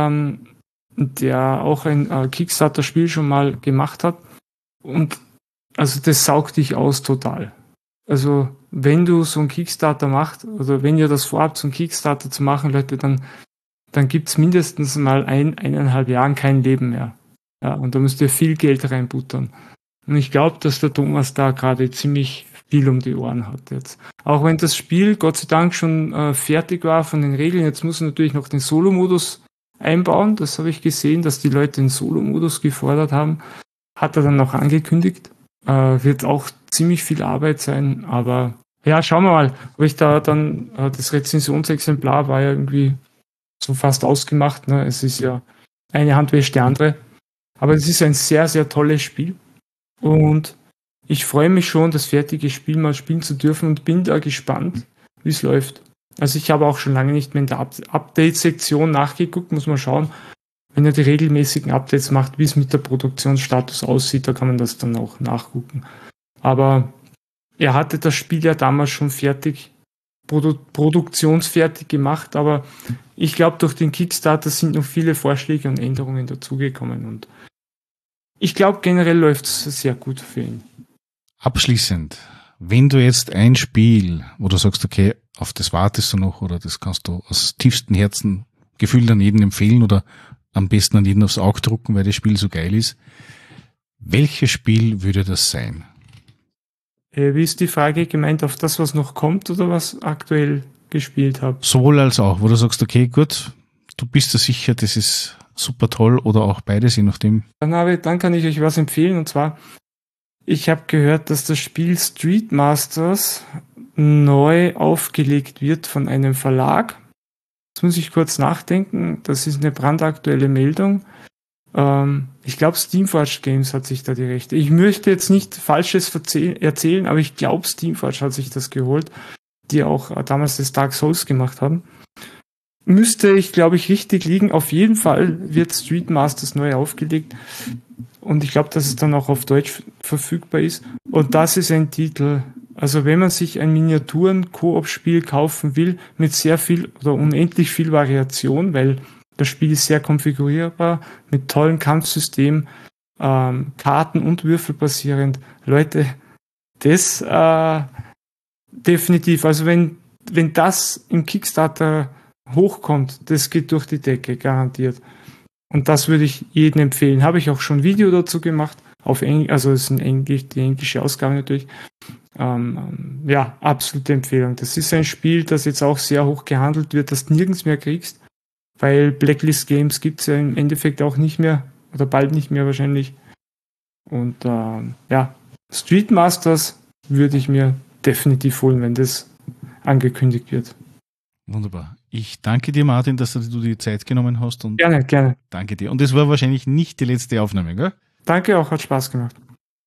der auch ein Kickstarter-Spiel schon mal gemacht hat und also das saugt dich aus total. Also wenn du so einen Kickstarter machst, oder wenn ihr das vorhabt, so einen Kickstarter zu machen, Leute, dann gibt's mindestens mal 1,5 Jahren kein Leben mehr. Ja, und da müsst ihr viel Geld reinbuttern. Und ich glaube, dass der Thomas da gerade ziemlich viel um die Ohren hat jetzt. Auch wenn das Spiel Gott sei Dank schon fertig war von den Regeln, jetzt muss er natürlich noch den Solo-Modus einbauen. Das habe ich gesehen, dass die Leute den Solo-Modus gefordert haben. Hat er dann noch angekündigt. Wird auch ziemlich viel Arbeit sein, aber ja, schauen wir mal, ob ich da dann, das Rezensionsexemplar war ja irgendwie so fast ausgemacht, ne? Es ist ja eine Hand wäscht die andere, aber es ist ein sehr, sehr tolles Spiel und ich freue mich schon, das fertige Spiel mal spielen zu dürfen und bin da gespannt, wie es läuft. Also ich habe auch schon lange nicht mehr in der Update-Sektion nachgeguckt, muss man schauen, wenn er die regelmäßigen Updates macht, wie es mit der Produktionsstatus aussieht, da kann man das dann auch nachgucken. Aber er hatte das Spiel ja damals schon fertig, produktionsfertig gemacht, aber ich glaube, durch den Kickstarter sind noch viele Vorschläge und Änderungen dazugekommen und ich glaube, generell läuft es sehr gut für ihn. Abschließend, wenn du jetzt ein Spiel, wo du sagst, okay, auf das wartest du noch oder das kannst du aus tiefstem Herzen gefühlt an jeden empfehlen oder am besten an jeden aufs Auge drucken, weil das Spiel so geil ist, welches Spiel würde das sein? Wie ist die Frage gemeint, auf das, was noch kommt oder was aktuell gespielt habe? Sowohl als auch, wo du sagst, okay, gut, du bist dir sicher, das ist super toll oder auch beides, je nachdem. Dann kann ich euch was empfehlen und zwar, ich habe gehört, dass das Spiel Street Masters neu aufgelegt wird von einem Verlag. Jetzt muss ich kurz nachdenken, das ist eine brandaktuelle Meldung. Ich glaube, Steamforge Games hat sich da die Rechte. Ich möchte jetzt nicht Falsches erzählen, aber ich glaube, Steamforge hat sich das geholt, die auch damals das Dark Souls gemacht haben. Müsste ich, glaube ich, richtig liegen. Auf jeden Fall wird Street Masters neu aufgelegt. Und ich glaube, dass es dann auch auf Deutsch verfügbar ist. Und das ist ein Titel. Also wenn man sich ein Miniaturen-Koop-Spiel kaufen will, mit sehr viel oder unendlich viel Variation, weil das Spiel ist sehr konfigurierbar, mit tollem Kampfsystem, Karten- und Würfel basierend. Leute, das definitiv. Also wenn das im Kickstarter hochkommt, das geht durch die Decke, garantiert. Und das würde ich jedem empfehlen. Habe ich auch schon ein Video dazu gemacht, auf Englisch, also es ist in Englisch, die englische Ausgabe natürlich. Ja, absolute Empfehlung. Das ist ein Spiel, das jetzt auch sehr hoch gehandelt wird, das du nirgends mehr kriegst, weil Blacklist Games gibt es ja im Endeffekt auch nicht mehr, oder bald nicht mehr wahrscheinlich. Und ja, Street Masters würde ich mir definitiv holen, wenn das angekündigt wird. Wunderbar. Ich danke dir, Martin, dass du die Zeit genommen hast. Und gerne. Danke dir. Und es war wahrscheinlich nicht die letzte Aufnahme, gell? Danke auch, hat Spaß gemacht.